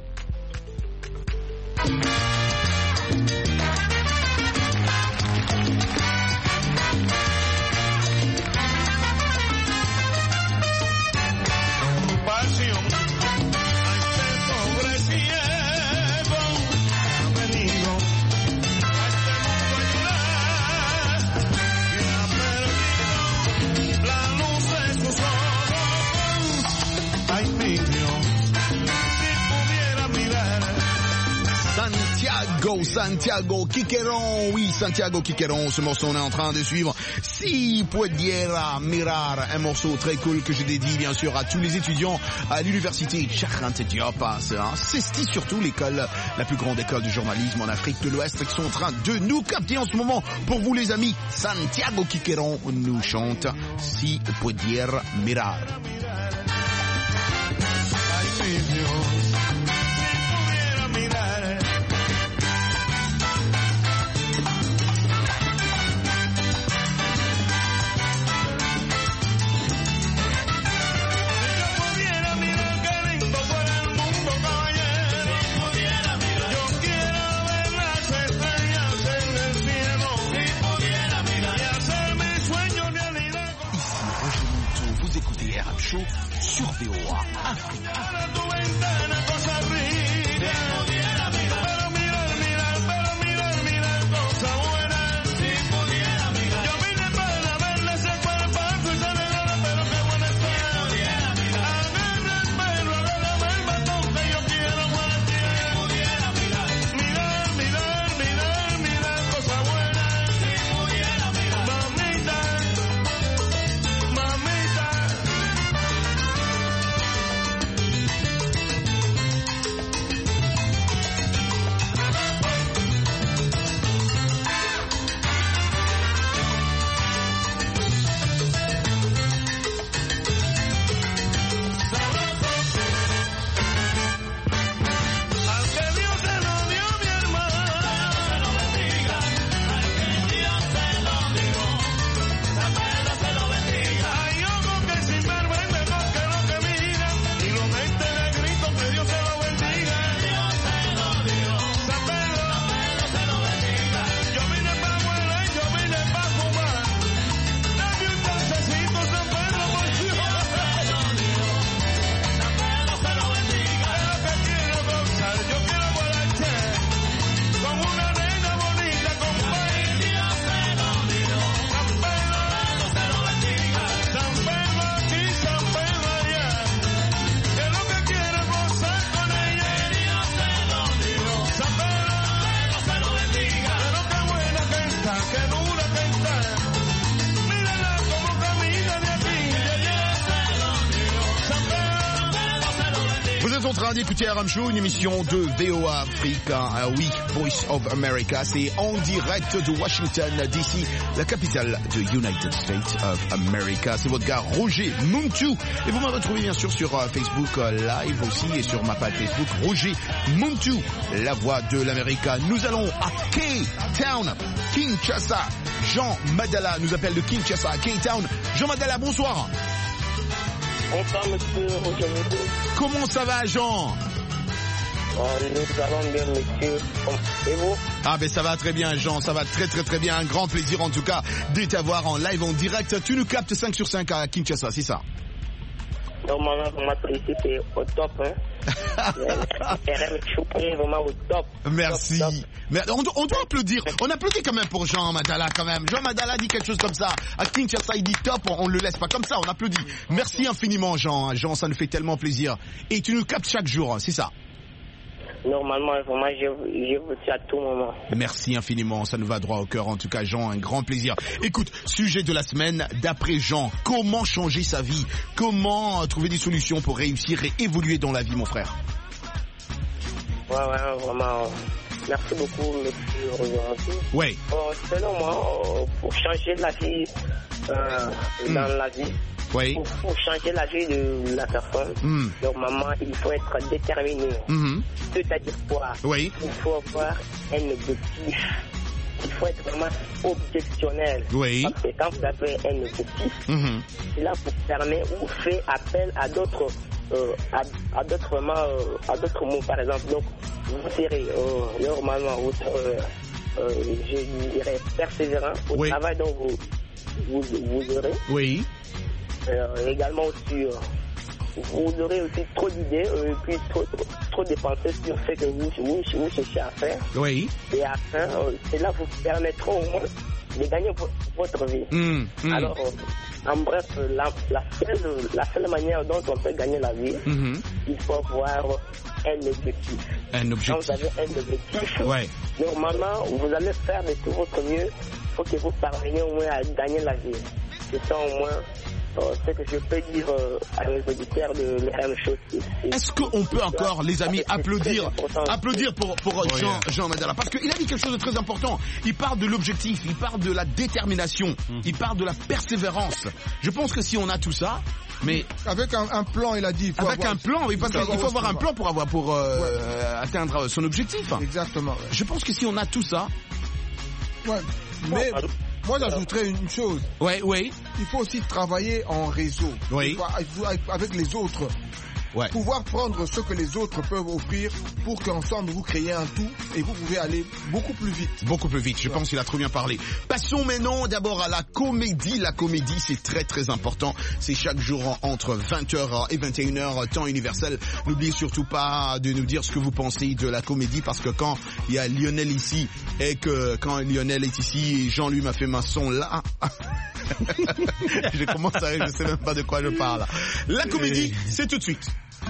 Santiago, Santiago Quiqueron, oui, Santiago Quiqueron, ce morceau on est en train de suivre. Si pudiera mirar, un morceau très cool que je dédie bien sûr à tous les étudiants à l'université Cheikh Diop, hein, Cesti surtout l'école, la plus grande école de journalisme en Afrique de l'Ouest qui sont en train de nous capter en ce moment. Pour vous les amis, Santiago Quiqueron nous chante Si pudiera mirar. Sur V O A Afrique. Vous êtes en train d'écouter R M Show, une émission de V O A Africa, uh, oui, Voice of America. C'est en direct de Washington D C, la capitale de United States of America. C'est votre gars Roger Muntu. Et vous m'avez retrouvé bien sûr sur uh, Facebook uh, Live aussi et sur ma page Facebook Roger Muntu, la voix de l'Amérique. Nous allons à K-Town, Kinshasa. Jean Madala nous appelle de Kinshasa, K-Town. Jean Madala, bonsoir. Bonsoir, monsieur Roger Muntu. Comment ça va, Jean? Oh, nous allons bien, monsieur. Et vous? Ah ben ça va très bien, Jean, ça va très très très bien. Un grand plaisir en tout cas de t'avoir en live, en direct. Tu nous captes cinq sur cinq à Kinshasa, c'est ça? Normalement, pour m'apprécier, c'est au top, hein. R M Show est vraiment au top. Merci. Top, top. Mais on, on doit applaudir. On applaudit quand même pour Jean Madala quand même. Jean Madala dit quelque chose comme ça. À Kinshasa, il dit top. On, on le laisse pas comme ça. On applaudit. Merci infiniment, Jean. Jean, ça nous fait tellement plaisir. Et tu nous captes chaque jour, c'est ça? Normalement, vraiment, je, je vous suis à tout moment. Merci infiniment, ça nous va droit au cœur. En tout cas, Jean, un grand plaisir. Écoute, sujet de la semaine, d'après Jean, comment changer sa vie? Comment trouver des solutions pour réussir et évoluer dans la vie, mon frère? Ouais, ouais, vraiment. Merci beaucoup, monsieur Roger. Ouais. Euh, selon moi, euh, pour changer la vie, euh, mm. dans la vie, oui. Pour, pour changer la vie de la personne, mm. normalement, il faut être déterminé. Mm-hmm. C'est-à-dire quoi? Oui. Il faut avoir un objectif. Il faut être vraiment objectionnel. Oui. Parce que quand vous avez un objectif, mm-hmm. cela vous permet ou fait appel à d'autres euh, à, à d'autres vraiment euh, à d'autres mots, par exemple. Donc, vous serez euh, normalement votre, euh, euh, je dirais, persévérant au oui. travail dont vous, vous, vous aurez. Oui. Euh, également aussi, euh, vous aurez aussi trop d'idées euh, et puis trop, trop, trop dépensé sur ce que vous, vous, vous cherchez à faire. Oui. Et après, euh, cela vous permettra au moins de gagner votre vie. Mmh, mmh. Alors, euh, en bref, la, la, seule, la seule manière dont on peut gagner la vie, mmh. il faut avoir un objectif. Un objectif. Quand vous avez un objectif, ouais. normalement, vous allez faire de tout votre mieux pour que vous parveniez au moins à gagner la vie. C'est ça au moins. Euh, ce que je peux dire euh, à mes auditeurs de la même chose. Est-ce qu'on peut encore, les amis, applaudir, applaudir pour, pour oh, Jean, yeah. Jean Madala? Parce qu'il a dit quelque chose de très important. Il parle de l'objectif, il parle de la détermination, mmh. il parle de la persévérance. Je pense que si on a tout ça, mais avec un, un plan, il a dit. Il faut avec avoir, un plan, oui, parce qu'il faut avoir un plan pour avoir pour euh, ouais. atteindre son objectif. Exactement. Ouais. Je pense que si on a tout ça, ouais. Mais moi, j'ajouterais une chose. Oui, oui. Il faut aussi travailler en réseau. Oui. Avec les autres. Ouais. Pouvoir prendre ce que les autres peuvent offrir pour qu'ensemble vous créez un tout et vous pouvez aller beaucoup plus vite. Beaucoup plus vite, je ouais. pense qu'il a trop bien parlé. Passons maintenant d'abord à la comédie. La comédie, c'est très très important. C'est chaque jour entre vingt heures et vingt et une heures, temps universel. N'oubliez surtout pas de nous dire ce que vous pensez de la comédie, parce que quand il y a Lionel ici et que quand Lionel est ici, Jean-Louis m'a fait ma son là. je commence à, je sais même pas de quoi je parle. La comédie, c'est tout de suite.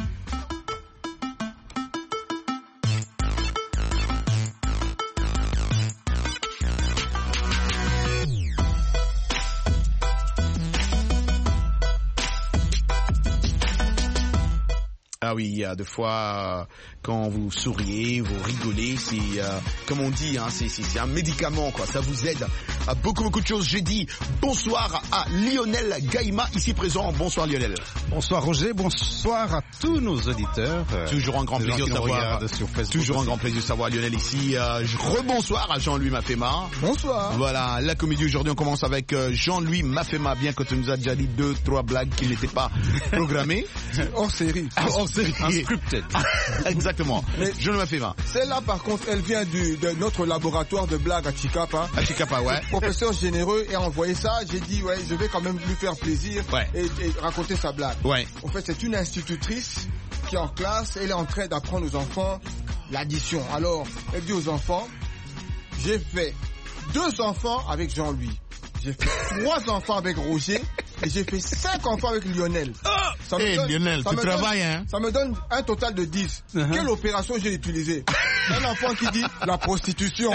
Ah oui, il y a des fois, euh, quand vous souriez, vous rigolez, c'est, euh, comme on dit, hein, c'est, c'est, c'est un médicament, quoi. Ça vous aide à beaucoup, beaucoup de choses. J'ai dit bonsoir à Lionel Gaïma, ici présent. Bonsoir Lionel. Bonsoir Roger, bonsoir à tous nos auditeurs. Toujours un grand plaisir de savoir. Toujours un grand plaisir de savoir Lionel ici. Euh, rebonsoir à Jean-Louis Mafema. Bonsoir. Voilà, la comédie aujourd'hui, on commence avec euh, Jean-Louis Mafema, bien que tu nous as déjà dit deux, trois blagues qui n'étaient pas programmées. Hors série. Ah, hors série. Unscripted. Exactement. Mais je ne me fais pas. Celle-là, par contre, elle vient du, de notre laboratoire de blagues à Chicapa. À Chicapa, ouais. Professeur généreux et envoyé ça. J'ai dit, ouais, je vais quand même lui faire plaisir ouais. et, et raconter sa blague. Ouais. En fait, c'est une institutrice qui est en classe. Elle est en train d'apprendre aux enfants l'addition. Alors, elle dit aux enfants, j'ai fait deux enfants avec Jean-Louis. J'ai fait trois enfants avec Roger et j'ai fait cinq enfants avec Lionel. Ça me hey, donne, Lionel, ça tu me travailles, donne, hein? Ça me donne un total de dix. Uh-huh. Quelle opération j'ai utilisée? Un enfant qui dit la prostitution.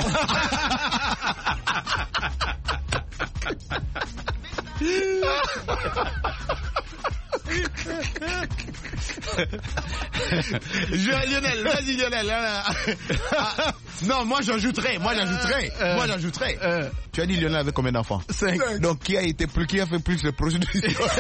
Je, Lionel, vas-y Lionel. Ah, non, moi j'ajouterais, moi j'ajouterais, euh, moi j'ajouterais. Euh, tu as dit Lionel avec combien d'enfants? Cinq. Donc qui a été plus, qui a fait plus le projet de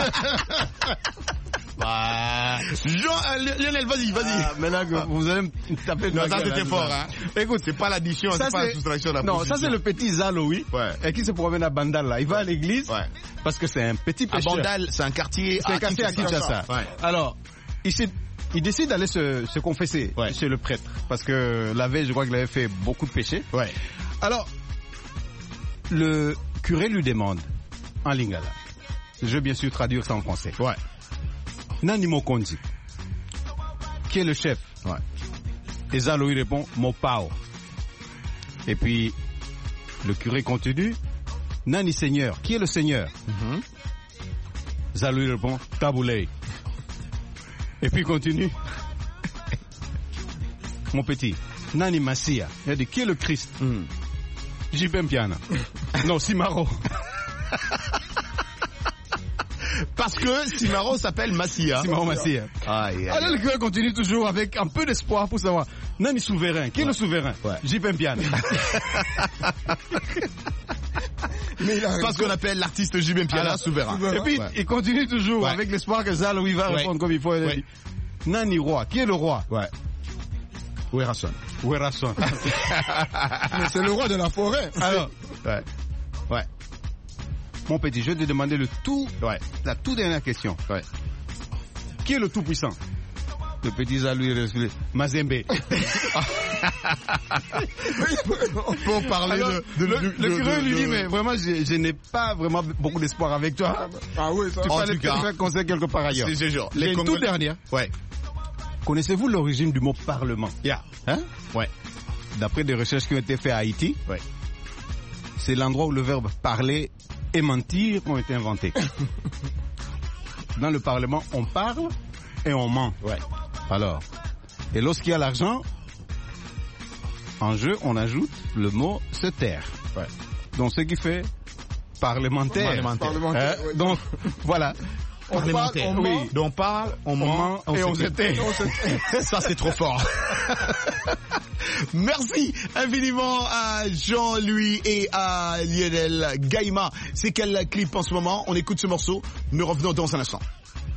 bah, Jean, euh, Lionel, vas-y, vas-y. Ah, maintenant que vous allez me taper de non, la ça gueule, c'était fort, hein. Écoute, c'est pas l'addition, c'est pas la soustraction. La non, ça c'est le petit Zalo, oui. Ouais. Et qui se promène à Bandal, là. Il va à l'église. Ouais. Parce que c'est un petit pêcheur. À Bandal, c'est un quartier c'est à un quartier Kinshasa. à Kinshasa. Ouais. Alors, il s'est il décide d'aller se, se confesser ouais. chez le prêtre. Parce que la veille, je crois qu'il avait fait beaucoup de péchés. Ouais. Alors, le curé lui demande, en lingala, je vais bien sûr traduire ça en français. Ouais. Nani Mokondi, qui est le chef. Ouais. Et Zalo lui répond, Mopao. Et puis, le curé continue, Nani Seigneur, qui est le Seigneur. Mm-hmm. Zalo lui répond, Taboulé. Et puis il continue. Mon petit, Nani Massia. Il a dit, qui est le Christ? Mm. Jibem Piana. Non, Simaro. Parce que Simaro s'appelle Massia. Simaro Massia. Aïe, aïe. Alors le cœur continue toujours avec un peu d'espoir pour savoir. Nani souverain. Qui est ouais. le souverain? Ouais. Jibem Piana. Mais parce qu'on appelle l'artiste Jibem Piana ah, souverain. Et puis ouais. il continue toujours ouais. avec l'espoir que Zalo il va ouais. répondre comme il faut. Ouais. Nani roi. Qui est le roi? Ouais. Werrason. Werrason. Mais c'est le roi de la forêt. Alors. Ouais. Ouais. Mon petit, je vais te demander le tout, ouais. la toute dernière question. Ouais. Qui est le tout puissant? Le petit Zalo lui répond Mazembe. Pour parler alors, de, de, le, de, le de, curé de, lui de, dit de... mais vraiment je, je n'ai pas vraiment beaucoup d'espoir avec toi. Ah oui, ça. Tu en fallait peut-être faire conseil quelque part ailleurs. C'est genre. Les une toute dernière. Ouais. Connaissez-vous l'origine du mot parlement? Yeah. Hein? Ouais. D'après des recherches qui ont été faites à Haïti, ouais. c'est l'endroit où le verbe parler et mentir ont été inventés. Dans le parlement, on parle et on ment. Ouais. Alors, et lorsqu'il y a l'argent en jeu, on ajoute le mot se taire. Ouais. Donc ce qui fait parlementaire. Parlementaire. Hein? Ouais. Donc voilà. On parle, on oui. ment. Donc on parle, on, on ment, on et on se tait. Ça c'est trop fort. Merci infiniment à Jean-Louis et à Lionel Gaïma. C'est quel clip en ce moment? On écoute ce morceau. Nous revenons dans un instant.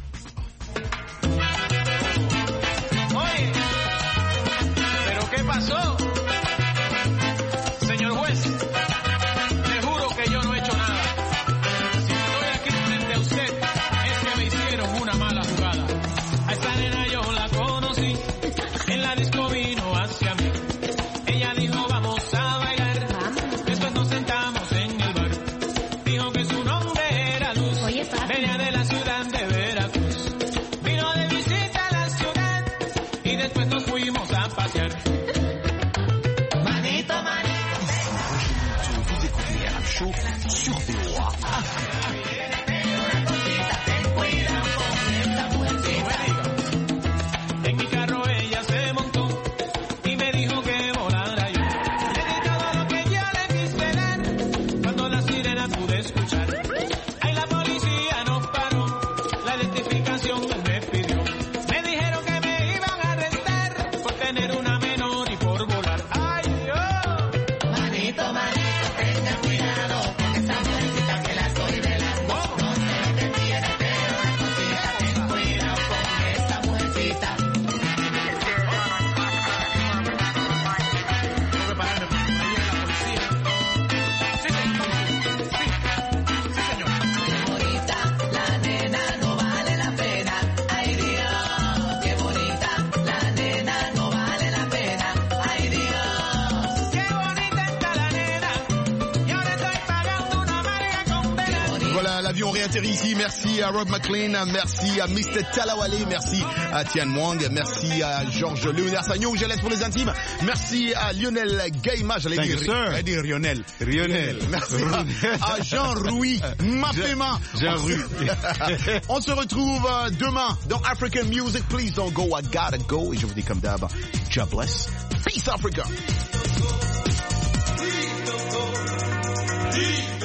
Oye, pero qué pasó, señor juez. Le juro que yo no he hecho nada. Si estoy aquí frente a usted, es que me hicieron una mala jugada. A esa nena yo la conocí, en la disco vino hacia mí. Ella dijo vamos a bailar, después nos sentamos en el bar. Dijo que su nombre era Luz, venía de la ciudad de Veracruz. Vino de visita a la ciudad y después nos fuimos a pasear. Manito, manito. Vous écoutez R M Show sur V O A. En mi carro ella se montó y me dijo que volara yo. Le di todo lo que yo le quise dar cuando la sirena pude escuchar. Ahí la policía nos paró, la identificación él me pidió. Me dijeron que me iban a arrestar por tener una menor y por volar. Ay, yo. Manito, manito, tenga cuidado con esa mujercita que la estoy velando. No sé lo que tiene, pero la cosita, ten cuidado con esa mujercita. Qué bonita la nena, no vale la pena. Ay Dios, qué bonita la nena, no vale la pena. Ay Dios, qué bonita está la nena. Y ahora estoy pagando una amarga condena. Voilà, l'avion réatterrit ici. Merci à Rob McLean, merci à mister Talawale, merci à Tian Wang, merci à Georges Léonard Sagnon, je laisse pour les intimes. Merci à Lionel Gaïma, j'allais dire, j'allais dire Lionel. Lionel. Merci à, à Jean-Louis Mapema. Jean-Louis. On se retrouve demain dans African Music. Please don't go, I gotta go. Et je vous dis comme d'hab, God bless. Peace Africa. Please don't go. Please.